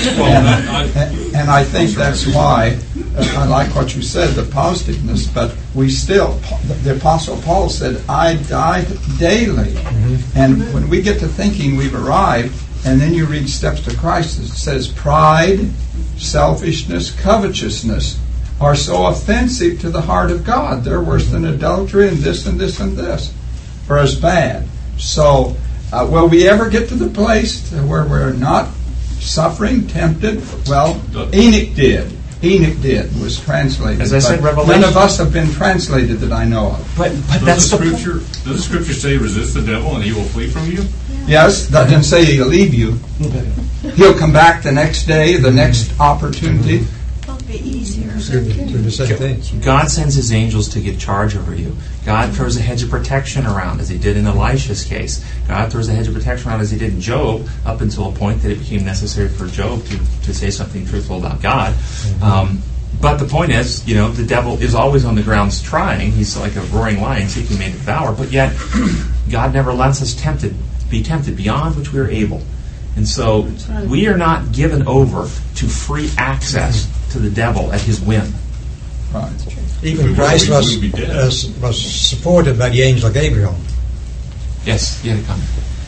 S9: And, and, and I think that's why uh, I like what you said, the positiveness, but we still, the Apostle Paul said, I died daily. Mm-hmm. And when we get to thinking we've arrived, and then you read Steps to Christ, it says pride, selfishness, covetousness are so offensive to the heart of God. They're worse than adultery and this and this and this, or as bad. So, uh, will we ever get to the place where we're not suffering, tempted? Well, Enoch did. Enoch did, was translated.
S2: As I said,
S9: but
S2: Revelation.
S9: none of us have been translated that I know of.
S2: But, but
S1: Does
S2: that's
S1: the
S2: the
S1: scripture. Does the scripture say, "Resist the devil, and he will flee from you"?
S9: Yes, that didn't say he'll leave you. He'll come back the next day, the next opportunity.
S3: easier.
S6: Do the same thing.
S2: God sends his angels to get charge over you. God throws a hedge of protection around, as he did in Elisha's case. God throws a hedge of protection around, as he did in Job, up until a point that it became necessary for Job to, to say something truthful about God. Mm-hmm. Um, but the point is, you know, the devil is always on the grounds trying. He's like a roaring lion seeking me to devour. But yet, God never lets us tempted, be tempted beyond which we are able. And so we are not given over to free access to the devil at his whim.
S9: Right.
S6: Even Christ was, uh, was supported by the angel Gabriel.
S2: Yes, you had a comment.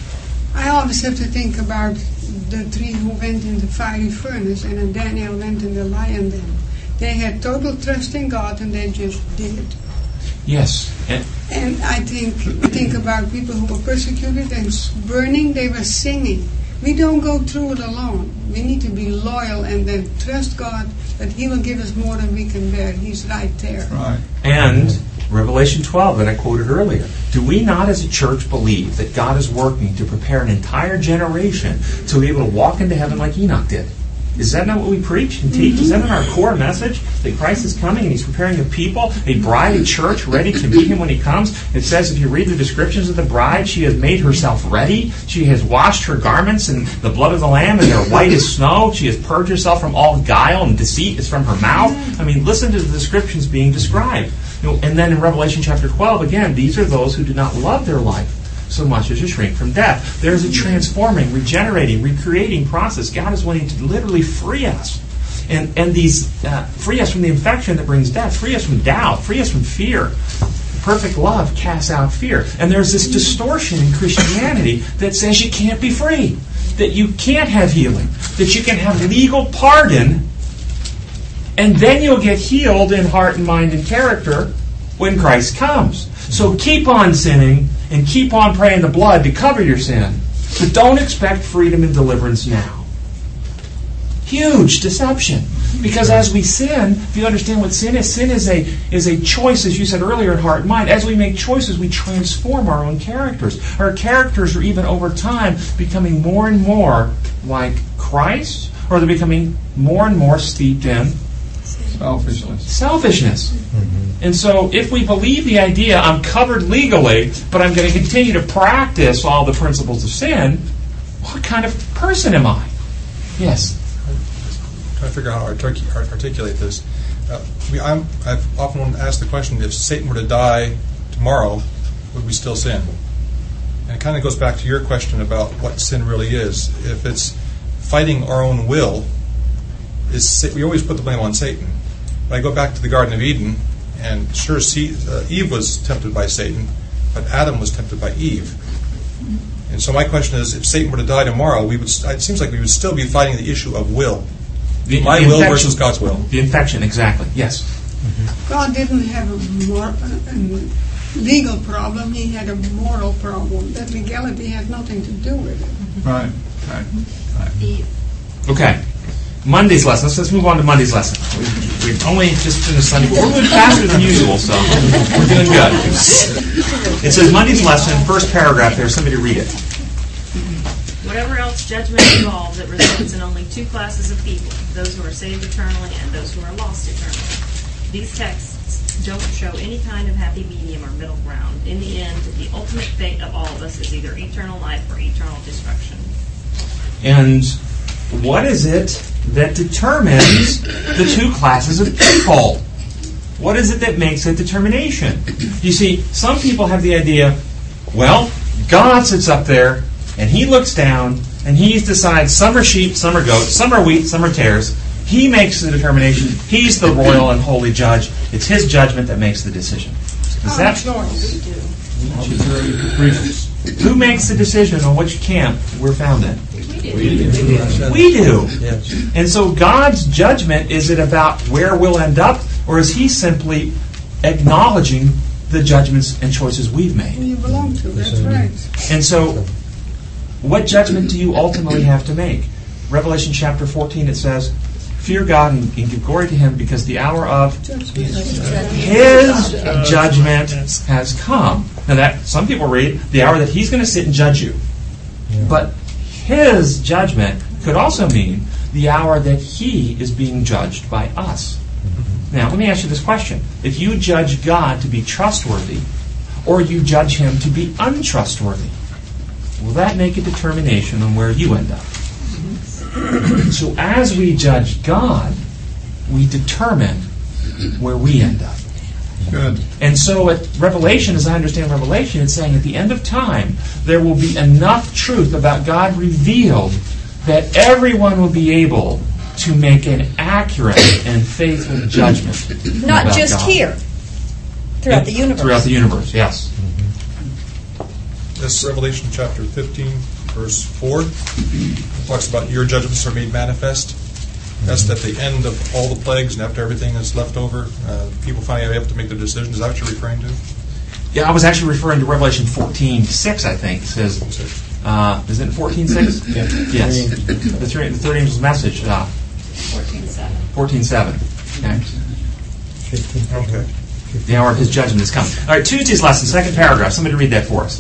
S5: I always have to think about the three who went in the fiery furnace, and then Daniel went in the lion den. They had total trust in God, and they just did it.
S2: Yes. And,
S5: and I think think about people who were persecuted and burning, they were singing. We don't go through it alone. We need to be loyal and then trust God that he will give us more than we can bear. He's right there.
S9: Right.
S2: And Revelation twelve that I quoted earlier. Do we not as a church believe that God is working to prepare an entire generation to be able to walk into heaven like Enoch did? Is that not what we preach and teach? Is that not our core message? That Christ is coming and he's preparing a people, a bride, a church ready to meet him when he comes. It says if you read the descriptions of the bride, she has made herself ready. She has washed her garments in the blood of the Lamb and they're white as snow. She has purged herself from all guile and deceit is from her mouth. I mean, listen to the descriptions being described. You know, and then in Revelation chapter twelve, again, these are those who do not love their life so much as to shrink from death. There's a transforming, regenerating, recreating process. God is wanting to literally free us. And and these uh, free us from the infection that brings death, free us from doubt, free us from fear. Perfect love casts out fear. And there's this distortion in Christianity that says you can't be free, that you can't have healing, that you can have legal pardon, and then you'll get healed in heart and mind and character when Christ comes. So keep on sinning and keep on praying the blood to cover your sin. But don't expect freedom and deliverance now. Huge deception. Because as we sin, if you understand what sin is, sin is a is a choice, as you said earlier, in heart and mind. As we make choices, we transform our own characters. Our characters are even over time becoming more and more like Christ, or they're becoming more and more steeped in
S9: selfishness.
S2: Selfishness. Mm-hmm. And so if we believe the idea, I'm covered legally, but I'm going to continue to practice all the principles of sin, what kind of person am I? Yes?
S7: I'm trying to figure out how to artic- articulate this. Uh, we, I'm, I've often asked the question, if Satan were to die tomorrow, would we still sin? And it kind of goes back to your question about what sin really is. If it's fighting our own will, is we always put the blame on Satan. But I go back to the Garden of Eden, and sure, see, uh, Eve was tempted by Satan, but Adam was tempted by Eve. And so my question is, if Satan were to die tomorrow, we would. It seems like we would still be fighting the issue of will.
S2: The,
S7: my
S2: the
S7: will
S2: infection,
S7: versus God's will.
S2: The infection, exactly. Yes.
S5: Mm-hmm. God didn't have a, mor- a legal problem; he had a moral problem. That legality had nothing to do with it.
S9: Right. Right. Right.
S2: Okay. Monday's lesson. Let's, let's move on to Monday's lesson. We've, we've only just finished Sunday. We're moving faster than usual, so we're doing good. It says Monday's lesson, first paragraph there. Somebody read it.
S8: Whatever else judgment involves, it results in only two classes of people, those who are saved eternally and those who are lost eternally. These texts don't show any kind of happy medium or middle ground. In the end, the ultimate fate of all of us is either eternal life or eternal destruction.
S2: And what is it that determines the two classes of people? What is it that makes that determination? You see, some people have the idea, well, God sits up there and he looks down and he decides some are sheep, some are goats, some are wheat, some are tares. He makes the determination. He's the royal and holy judge. It's his judgment that makes the decision. Is that who makes the decision on which camp we're found in?
S6: We do.
S2: We do.
S6: Yes.
S2: And so God's judgment, is it about where we'll end up, or is he simply acknowledging the judgments and choices we've made?
S5: You belong to, that's right.
S2: And so, what judgment do you ultimately have to make? Revelation chapter fourteen, it says, fear God and, and give glory to him, because the hour of his judgment has come. Now that, some people read, the hour that he's going to sit and judge you. But his judgment could also mean the hour that he is being judged by us. Now, let me ask you this question. If you judge God to be trustworthy, or you judge him to be untrustworthy, will that make a determination on where you end up? So as we judge God, we determine where we end up.
S9: Good.
S2: And so at Revelation, as I understand Revelation, it's saying at the end of time, there will be enough truth about God revealed that everyone will be able to make an accurate and faithful judgment.
S14: Not
S2: about
S14: just
S2: God.
S14: here, throughout the universe.
S2: Throughout the universe, yes.
S7: This Revelation chapter fifteen, verse four, talks about your judgments are made manifest. That's at the end of all the plagues and after everything is left over, uh, people finally have to make their decision. Is that what you're referring to?
S2: Yeah, I was actually referring to Revelation fourteen six, I think. It says, uh, is it fourteen six?
S6: Yeah.
S2: Yes. The, three, the third angel's message. Uh,
S8: fourteen seven.
S2: fourteen seven. Okay.
S6: fifteen.
S7: Okay.
S2: The hour of his judgment is coming. All right, Tuesday's lesson, second paragraph. Somebody read that for us.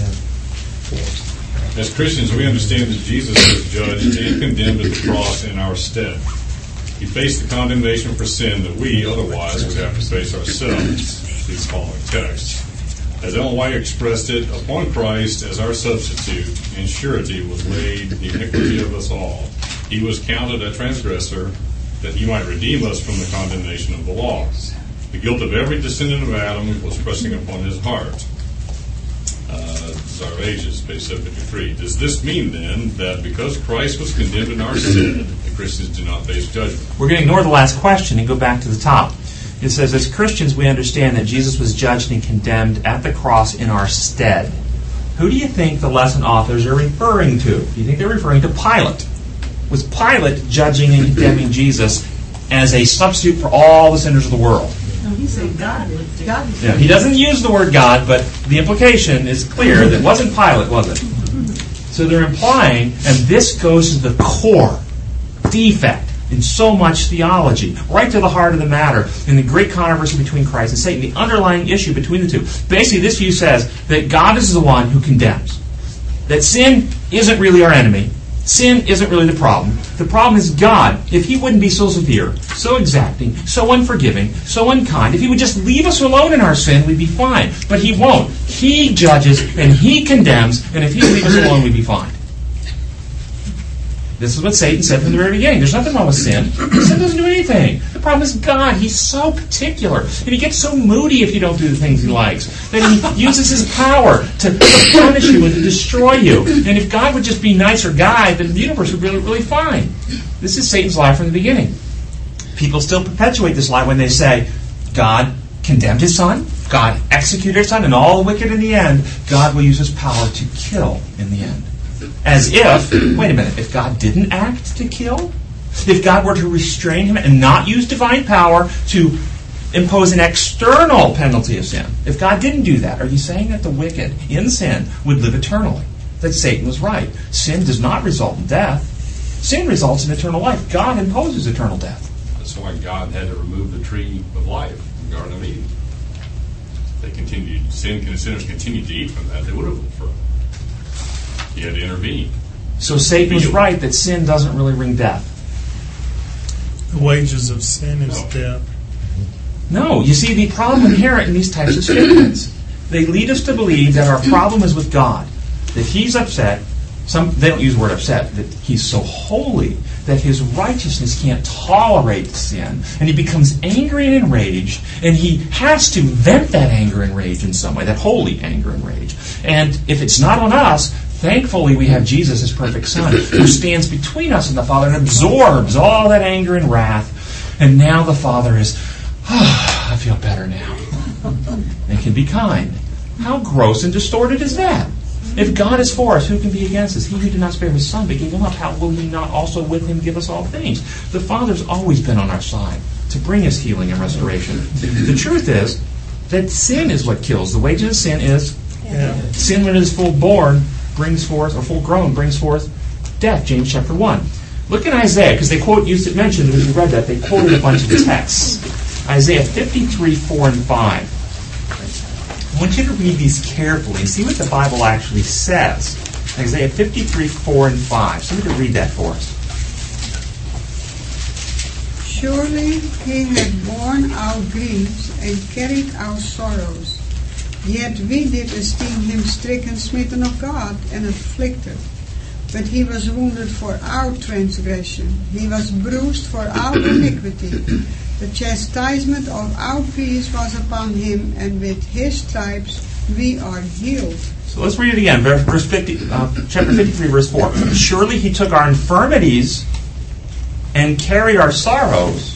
S1: As Christians, we understand that Jesus was judged and condemned at the cross in our stead. He faced the condemnation for sin that we otherwise would have to face ourselves. See the following text. As Ellen White expressed it, upon Christ as our substitute and surety was laid the iniquity of us all. He was counted a transgressor, that he might redeem us from the condemnation of the law. The guilt of every descendant of Adam was pressing upon his heart. Uh, this is our ages, page seven fifty-three. Does this mean, then, that because Christ was condemned in our stead, the Christians do not face judgment?
S2: We're going to ignore the last question and go back to the top. It says, as Christians, we understand that Jesus was judged and condemned at the cross in our stead. Who do you think the lesson authors are referring to? Do you think they're referring to Pilate? Was Pilate judging and condemning Jesus as a substitute for all the sinners of the world?
S12: No, he said God. God.
S2: Yeah, he doesn't use the word God, but the implication is clear that it wasn't Pilate, was it? So they're implying, and this goes to the core defect in so much theology, right to the heart of the matter, in the great controversy between Christ and Satan, the underlying issue between the two. Basically, this view says that God is the one who condemns, that sin isn't really our enemy, sin isn't really the problem. The problem is God. If he wouldn't be so severe, so exacting, so unforgiving, so unkind, if he would just leave us alone in our sin, we'd be fine. But he won't. He judges and he condemns, and if he would leave us alone, we'd be fine. This is what Satan said from the very beginning. There's nothing wrong with sin. Sin doesn't do anything. The problem is God. He's so particular. And he gets so moody if you don't do the things he likes. That he uses his power to, to punish you and to destroy you. And if God would just be a nicer guy, then the universe would be really, really fine. This is Satan's lie from the beginning. People still perpetuate this lie when they say, God condemned his son, God executed his son, and all the wicked in the end, God will use his power to kill in the end. As if, wait a minute, if God didn't act to kill, if God were to restrain him and not use divine power to impose an external penalty of sin, if God didn't do that, are you saying that the wicked in sin would live eternally? That Satan was right. Sin does not result in death. Sin results in eternal life. God imposes eternal death.
S1: That's why God had to remove the tree of life from the Garden of Eden. They continued, sin, sinners continued to eat from that, they would have lived forever. He had to intervene.
S2: So Satan was right that sin doesn't really bring death.
S15: The wages of sin is
S1: No.
S15: death.
S2: No, you see, the problem inherent in these types of statements, they lead us to believe that our problem is with God, that he's upset. Some they don't use the word upset, that he's so holy that his righteousness can't tolerate sin, and he becomes angry and enraged, and he has to vent that anger and rage in some way, that holy anger and rage. And if it's not on us, thankfully we have Jesus, his perfect Son, who stands between us and the Father and absorbs all that anger and wrath. And now the Father is, oh, I feel better now, and can be kind. How gross and distorted is that? If God is for us, who can be against us? He who did not spare his Son, but gave him up, how will he not also with him give us all things? The Father's always been on our side to bring us healing and restoration. The truth is that sin is what kills. The wages of sin is
S15: Yeah.
S2: sin, when it is full born, brings forth, or full grown, brings forth death. James chapter one. Look in Isaiah, because they quote, you mentioned when you read that, they quoted a bunch of texts. Isaiah fifty-three, four, and five. I want you to read these carefully and see what the Bible actually says. Isaiah fifty-three, four, and five. Somebody read that for us.
S5: Surely he had borne our griefs and carried our sorrows. Yet we did esteem him stricken, smitten of God, and afflicted. But he was wounded for our transgression. He was bruised for our iniquity. The chastisement of our peace was upon him, and with his stripes we are healed.
S2: So let's read it again. Verse fifty, uh, chapter fifty-three, verse four. Surely he took our infirmities and carried our sorrows,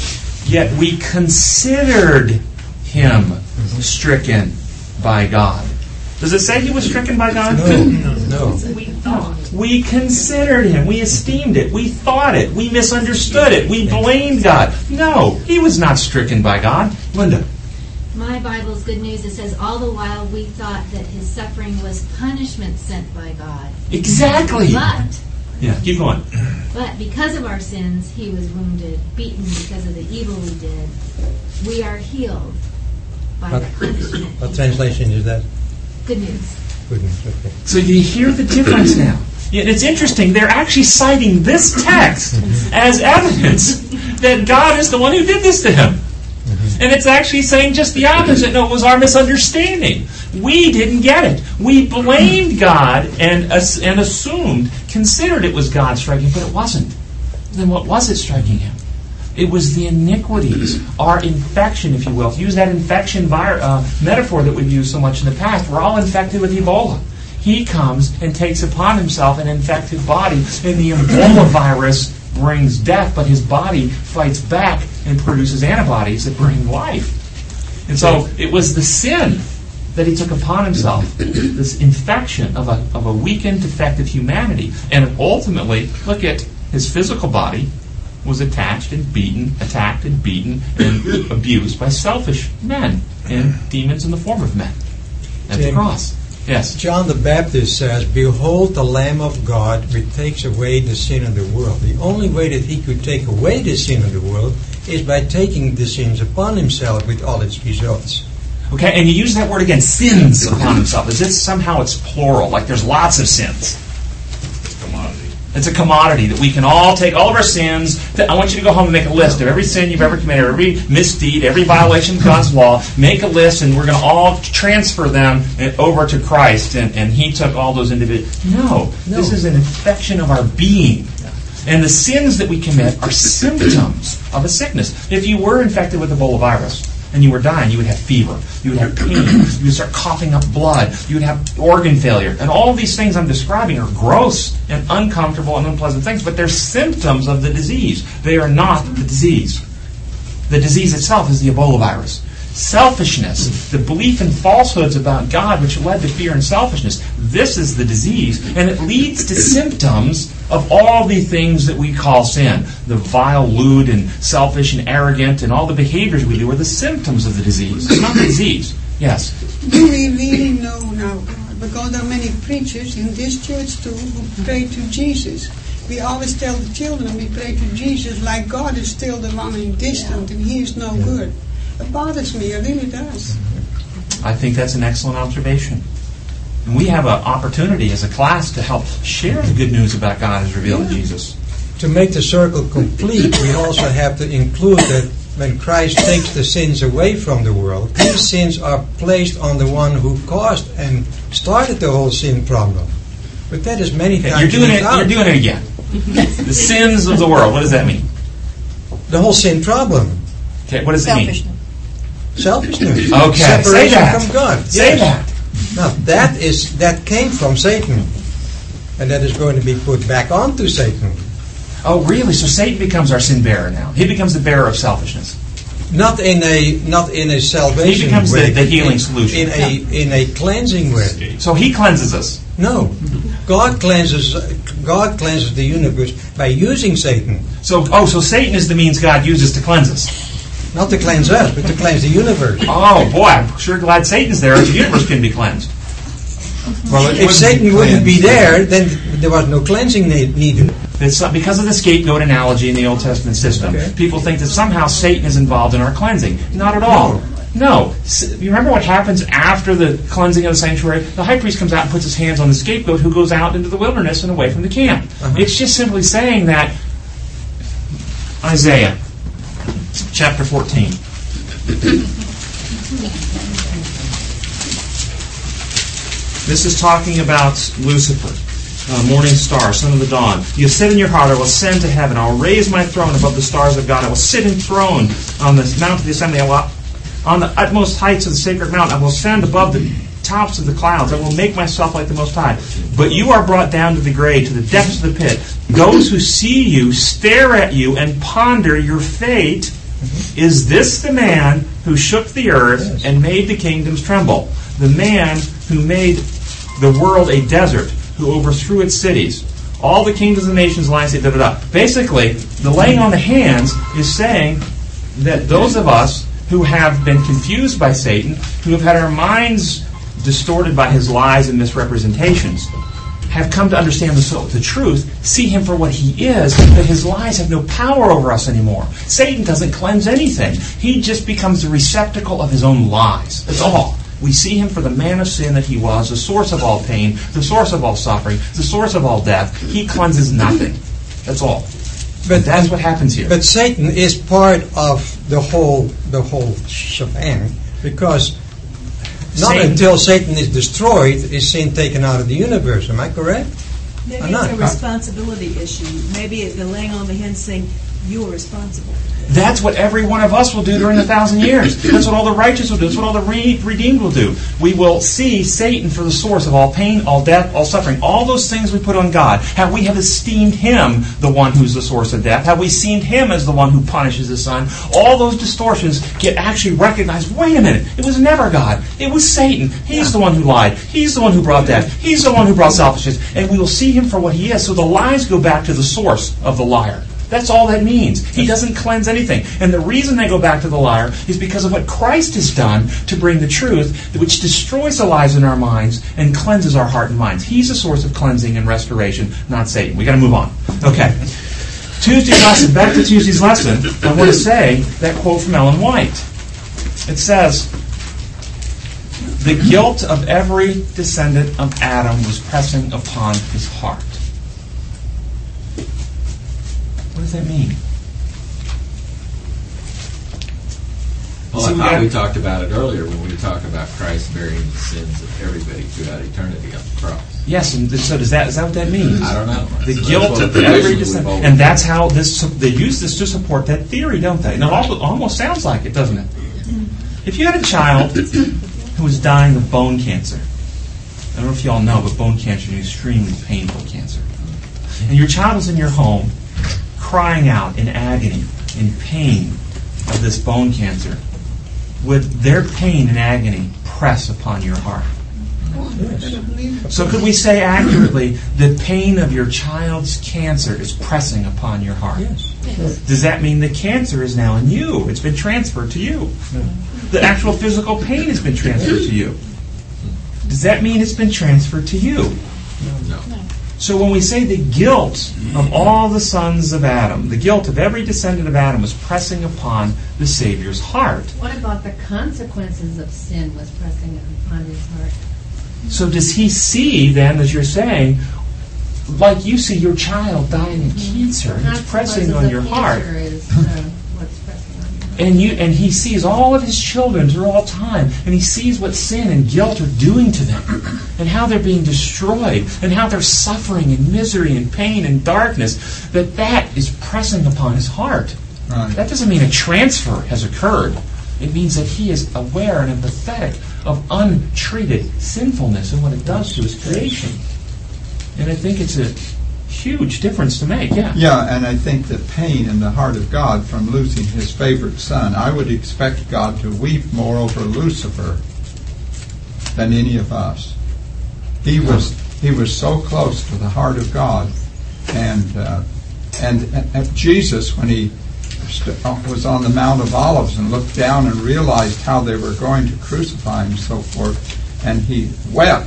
S2: yet we considered him stricken by God. Does it say he was stricken by God?
S6: No, no.
S8: We thought.
S2: We considered him. We esteemed it. We thought it. We misunderstood it. We blamed God. No, he was not stricken by God. Linda.
S3: My Bible's good news. It says, all the while we thought that his suffering was punishment sent by God.
S2: Exactly.
S3: But,
S2: Yeah, keep going.
S3: but because of our sins, he was wounded, beaten because of the evil we did. We are healed by
S6: What,
S3: the punishment.
S6: what translation is that?
S3: Good news.
S6: Good news, okay.
S2: So you hear the difference now. Yeah, and it's interesting. They're actually citing this text as evidence that God is the one who did this to him. And it's actually saying just the opposite. No, it was our misunderstanding. We didn't get it. We blamed God and, and assumed, considered it was God striking, but it wasn't. Then what was it striking him? It was the iniquities, our infection, if you will. To use that infection vir- uh, metaphor that we've used so much in the past, we're all infected with Ebola. He comes and takes upon himself an infected body, and the Ebola virus brings death, but his body fights back and produces antibodies that bring life. And so it was the sin that he took upon himself, this infection of a, of a weakened, defective humanity. And ultimately, look at his physical body was attached and beaten, attacked and beaten and abused by selfish men and demons in the form of men at the
S6: Jim,
S2: cross. Yes.
S6: John the Baptist says, "Behold the Lamb of God which takes away the sin of the world." The only way that he could take away the sin of the world is by taking the sins upon himself with all its results.
S2: Okay, and you use that word again, sins upon himself, as if somehow it's plural, like there's lots of sins.
S1: It's a commodity.
S2: It's a commodity that we can all take all of our sins. I want you to go home and make a list of every sin you've ever committed, every misdeed, every violation of God's law. Make a list, and we're going to all transfer them over to Christ, and, and He took all those individuals. No, no, this is an infection of our being. And the sins that we commit are symptoms of a sickness. If you were infected with Ebola virus, and you were dying, you would have fever, you would have pain, you would start coughing up blood, you would have organ failure. And all of these things I'm describing are gross and uncomfortable and unpleasant things, but they're symptoms of the disease. They are not the disease. The disease itself is the Ebola virus. Selfishness, the belief in falsehoods about God, which led to fear and selfishness, this is the disease, and it leads to symptoms of all the things that we call sin. The vile, lewd, and selfish, and arrogant, and all the behaviors we do are the symptoms of the disease. It's not the disease. Yes?
S5: Do we really know now God? Because there are many preachers in this church too who pray to Jesus. We always tell the children we pray to Jesus like God is still the one in distant and He is no good. It bothers me, it really does.
S2: I think that's an excellent observation. And we have an opportunity as a class to help share the good news about God as revealed in Jesus.
S6: To make the circle complete, we also have to include that when Christ takes the sins away from the world, these sins are placed on the one who caused and started the whole sin problem. But that is many
S2: Okay,
S6: times
S2: you're doing it.
S6: without.
S2: You're doing it again. The sins of the world. What does that mean?
S6: The whole sin problem.
S2: Okay, what does it mean?
S14: Selfishness.
S6: Selfishness.
S2: Okay, say
S6: Separation
S2: that.
S6: from God.
S2: Say
S6: Yes.
S2: that.
S6: Now that is that came from Satan, and that is going to be put back onto Satan.
S2: Oh, really? So Satan becomes our sin bearer now. He becomes the bearer of selfishness.
S6: Not in a not in a salvation
S2: He becomes
S6: way.
S2: the, the healing
S6: in,
S2: solution.
S6: In a in a cleansing way.
S2: So he cleanses us.
S6: No, God cleanses God cleanses the universe by using Satan.
S2: So oh, so Satan is the means God uses to cleanse us.
S6: Not to cleanse us, but to cleanse the universe.
S2: Oh boy, I'm sure glad Satan's there. The universe can be cleansed.
S6: Well, if Satan wouldn't be there, then there was no cleansing needed.
S2: It's because of the scapegoat analogy in the Old Testament system.
S6: Okay.
S2: People think that somehow Satan is involved in our cleansing. Not at all. No. You remember what happens after the cleansing of the sanctuary? The high priest comes out and puts his hands on the scapegoat who goes out into the wilderness and away from the camp.
S6: Uh-huh.
S2: It's just simply saying that Isaiah, chapter fourteen. This is talking about Lucifer, uh, morning star, son of the dawn. You said in your heart, I will ascend to heaven. I will raise my throne above the stars of God. I will sit enthroned on the mount of the assembly. I will, on the utmost heights of the sacred mount. I will ascend above the tops of the clouds. I will make myself like the Most High. But you are brought down to the grave, to the depths of the pit. Those who see you stare at you and ponder your fate. Is this the man who shook the earth and made the kingdoms tremble? The man who made the world a desert, who overthrew its cities. All the kingdoms of the nations lie, say, da da da. Basically, the laying on the hands is saying that those of us who have been confused by Satan, who have had our minds distorted by his lies and misrepresentations, have come to understand the, the truth, see him for what he is, that his lies have no power over us anymore. Satan doesn't cleanse anything. He just becomes the receptacle of his own lies. That's all. We see him for the man of sin that he was, the source of all pain, the source of all suffering, the source of all death. He cleanses nothing. That's all. But that's what happens here.
S6: But Satan is part of the whole the whole shebang, because not
S2: Satan,
S6: until Satan is destroyed is sin taken out of the universe. Am I correct?
S12: Maybe
S6: Or
S12: it's
S6: not?
S12: a responsibility issue. Maybe it's the laying on the hands saying, you are responsible.
S2: That's what every one of us will do during the thousand years. That's what all the righteous will do. That's what all the re- redeemed will do. We will see Satan for the source of all pain, all death, all suffering. All those things we put on God. How we have esteemed him the one who's the source of death. How we esteemed him as the one who punishes his son. All those distortions get actually recognized. Wait a minute. It was never God. It was Satan. He's the one who lied. He's the one who brought death. He's the one who brought selfishness. And we will see him for what he is. So the lies go back to the source of the liar. That's all that means. He doesn't cleanse anything. And the reason they go back to the liar is because of what Christ has done to bring the truth, which destroys the lies in our minds and cleanses our heart and minds. He's the source of cleansing and restoration, not Satan. We've got to move on. Okay. Tuesday's lesson. Back to Tuesday's lesson. I want to say that quote from Ellen White. It says, the guilt of every descendant of Adam was pressing upon his heart. What does that mean?
S10: Well,
S2: So
S10: I
S2: we
S10: thought
S2: got-
S10: we talked about it earlier when we talked about Christ bearing the sins of everybody throughout eternity on the cross.
S2: Yes, and so does that? Is that what that means?
S10: I don't know.
S2: The
S10: That's
S2: guilt
S10: what
S2: of
S10: the
S2: every
S10: division we've
S2: descendant,
S10: always-
S2: and that's how this. They use this to support that theory, don't they? Now, it almost sounds like it, doesn't it? If you had a child who was dying of bone cancer, I don't know if you all know, but bone cancer is an extremely painful cancer, and your child was in your home, crying out in agony, in pain of this bone cancer, would their pain and agony press upon your heart? So could we say accurately, the pain of your child's cancer is pressing upon your heart?
S6: Yes.
S3: Yes.
S2: Does that mean the cancer is now in you? It's been transferred to you. The actual physical pain has been transferred to you. Does that mean it's been transferred to you?
S10: No.
S2: So when we say the guilt of all the sons of Adam, the guilt of every descendant of Adam was pressing upon the Savior's heart.
S16: What about the consequences of sin was pressing upon his heart?
S2: So does he see then, as you're saying, like you see your child dying of cancer, it's pressing on your heart.
S16: Is, uh, what's pressing on your heart.
S2: And you and he sees all of his children through all time, and he sees what sin and guilt are doing to them, and how they're being destroyed, and how they're suffering in misery and pain and darkness, that that is pressing upon his heart.
S9: Right.
S2: That doesn't mean a transfer has occurred. It means that he is aware and empathetic of untreated sinfulness and what it does to his creation. And I think it's a huge difference to make, yeah.
S9: Yeah, and I think the pain in the heart of God from losing his favorite son, I would expect God to weep more over Lucifer than any of us. He was he was so close to the heart of God, and uh, and, and Jesus, when he st- was on the Mount of Olives and looked down and realized how they were going to crucify him and so forth, and he wept.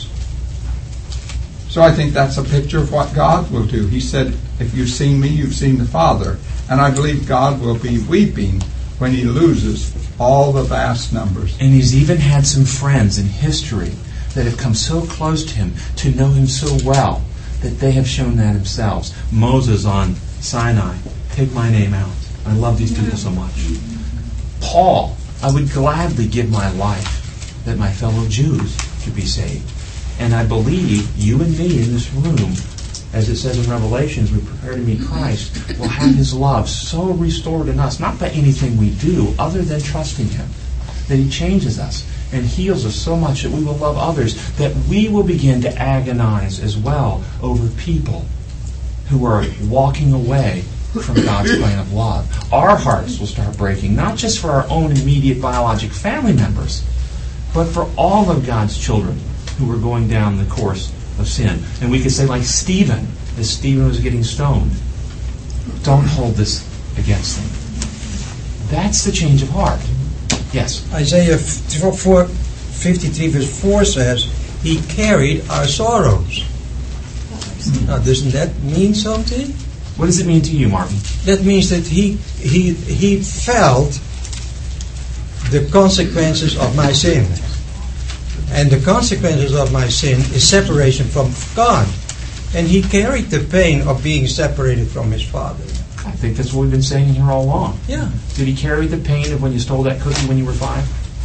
S9: So I think that's a picture of what God will do. He said, if you've seen me, you've seen the Father. And I believe God will be weeping when he loses all the vast numbers.
S2: And he's even had some friends in history that have come so close to him, to know him so well, that they have shown that themselves. Moses on Sinai, take my name out I love these people so much. Paul, I would gladly give my life that my fellow Jews could be saved. And I believe you and me in this room, as it says in Revelations, we prepare to meet Christ, will have His love so restored in us, not by anything we do, other than trusting Him, that He changes us and heals us so much that we will love others, that we will begin to agonize as well over people who are walking away from God's plan of love. Our hearts will start breaking, not just for our own immediate biologic family members, but for all of God's children who are going down the course of sin. And we could say, like Stephen, as Stephen was getting stoned, don't hold this against them. That's the change of heart. Yes?
S6: Isaiah fifty-three verse four says, He carried our sorrows. Now, doesn't that mean something?
S2: What does it mean to you, Martin?
S6: That means that he he he felt the consequences of my sin. And the consequences of my sin is separation from God. And he carried the pain of being separated from his Father.
S2: I think that's what we've been saying here all along.
S6: Yeah.
S2: Did he carry the pain of when you stole that cookie when you were five?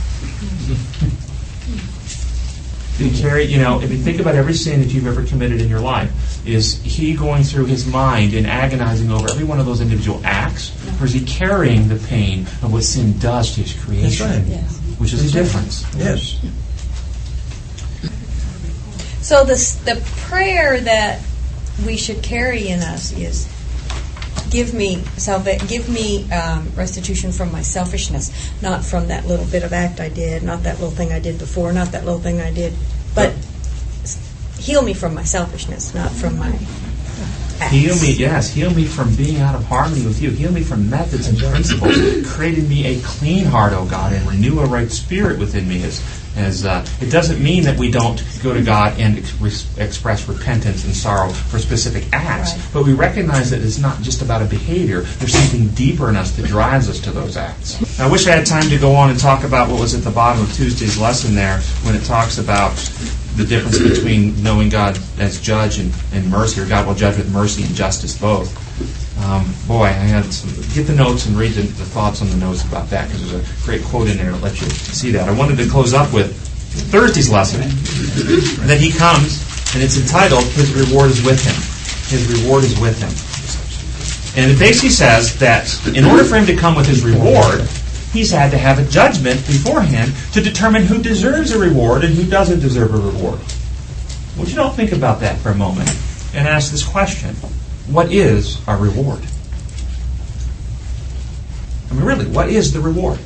S2: Did he carry, you know, if you think about every sin that you've ever committed in your life, is he going through his mind and agonizing over every one of those individual acts? Or is he carrying the pain of what sin does to his creation?
S6: That's right.
S12: Yes.
S2: Which is
S6: That's
S2: the
S6: right.
S2: difference.
S6: Yes.
S14: So this, the prayer that we should carry in us is, give me salva- give me um, restitution from my selfishness, not from that little bit of act I did, not that little thing I did before, not that little thing I did, but heal me from my selfishness, not from my acts.
S2: Heal me, yes, heal me from being out of harmony with you. Heal me from methods and principles. Create in me a clean heart, O God, and renew a right spirit within me. As, as uh, it doesn't mean that we don't go to God and ex- express repentance and sorrow for specific acts,
S14: Right.
S2: but we recognize that it's not just about a behavior. There's something deeper in us that drives us to those acts. I wish I had time to go on and talk about what was at the bottom of Tuesday's lesson there, when it talks about the difference between knowing God as judge and, and mercy, or God will judge with mercy and justice both. Um, boy, I had some, get the notes and read the, the thoughts on the notes about that, because there's a great quote in there to let you see that. I wanted to close up with Thursday's lesson, that he comes, and it's entitled, His Reward is with Him. His reward is with Him. And it basically says that in order for Him to come with His reward, He's had to have a judgment beforehand to determine who deserves a reward and who doesn't deserve a reward. I want you to all think about that for a moment and ask this question. What is our reward? I mean, really, what is the reward?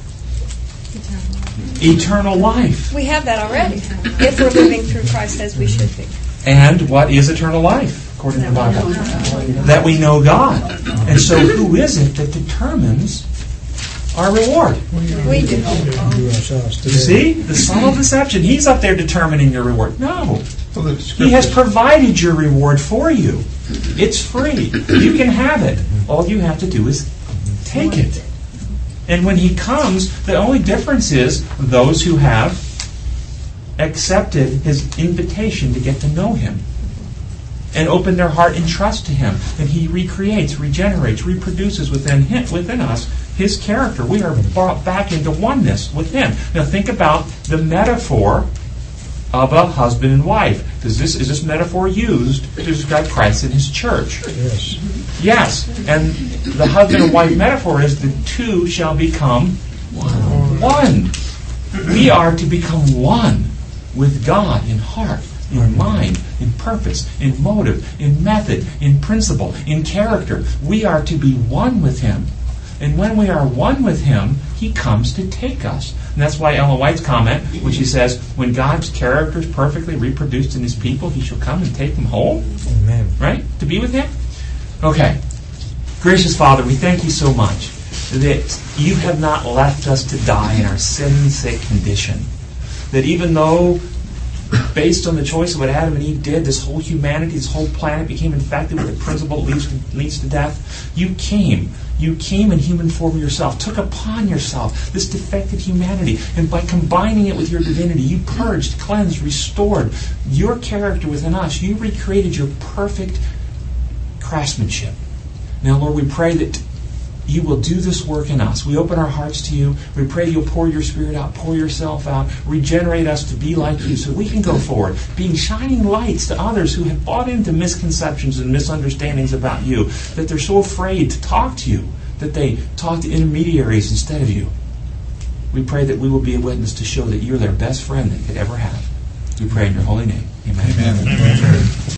S2: Eternal life.
S14: We have that already, if we're living through Christ as we should be.
S2: And what is eternal life, according to the Bible? That we know God. And so who is it that determines our reward?
S14: We do.
S2: You see? The subtle deception. He's up there determining your reward. No. He has provided your reward for you. It's free. You can have it. All you have to do is take it. And when He comes, the only difference is those who have accepted His invitation to get to know Him and open their heart and trust to Him. And He recreates, regenerates, reproduces within him, within us His character. We are brought back into oneness with Him. Now think about the metaphor of a husband and wife. Is this, is this metaphor used to describe Christ and His church?
S6: Yes.
S2: Yes. And the husband and wife metaphor is the two shall become one. We are to become one with God in heart, in mind, in purpose, in motive, in method, in principle, in character. We are to be one with Him. And when we are one with Him, He comes to take us. And that's why Ellen White's comment, which she says, when God's character is perfectly reproduced in His people, He shall come and take them home.
S6: Amen.
S2: Right? To be with Him? Okay. Gracious Father, we thank You so much that You have not left us to die in our sin-sick condition. That even though, based on the choice of what Adam and Eve did, this whole humanity, this whole planet became infected with a principle that leads, leads to death, You came. You came in human form Yourself, took upon Yourself this defective humanity, and by combining it with Your divinity, You purged, cleansed, restored Your character within us. You recreated Your perfect craftsmanship. Now, Lord, we pray that you will do this work in us. We open our hearts to you. We pray you'll pour your Spirit out, pour yourself out, regenerate us to be like you so we can go forward, being shining lights to others who have bought into misconceptions and misunderstandings about you, that they're so afraid to talk to you, that they talk to intermediaries instead of you. We pray that we will be a witness to show that you're their best friend they could ever have. We pray in your holy name. Amen.
S9: Amen. Amen.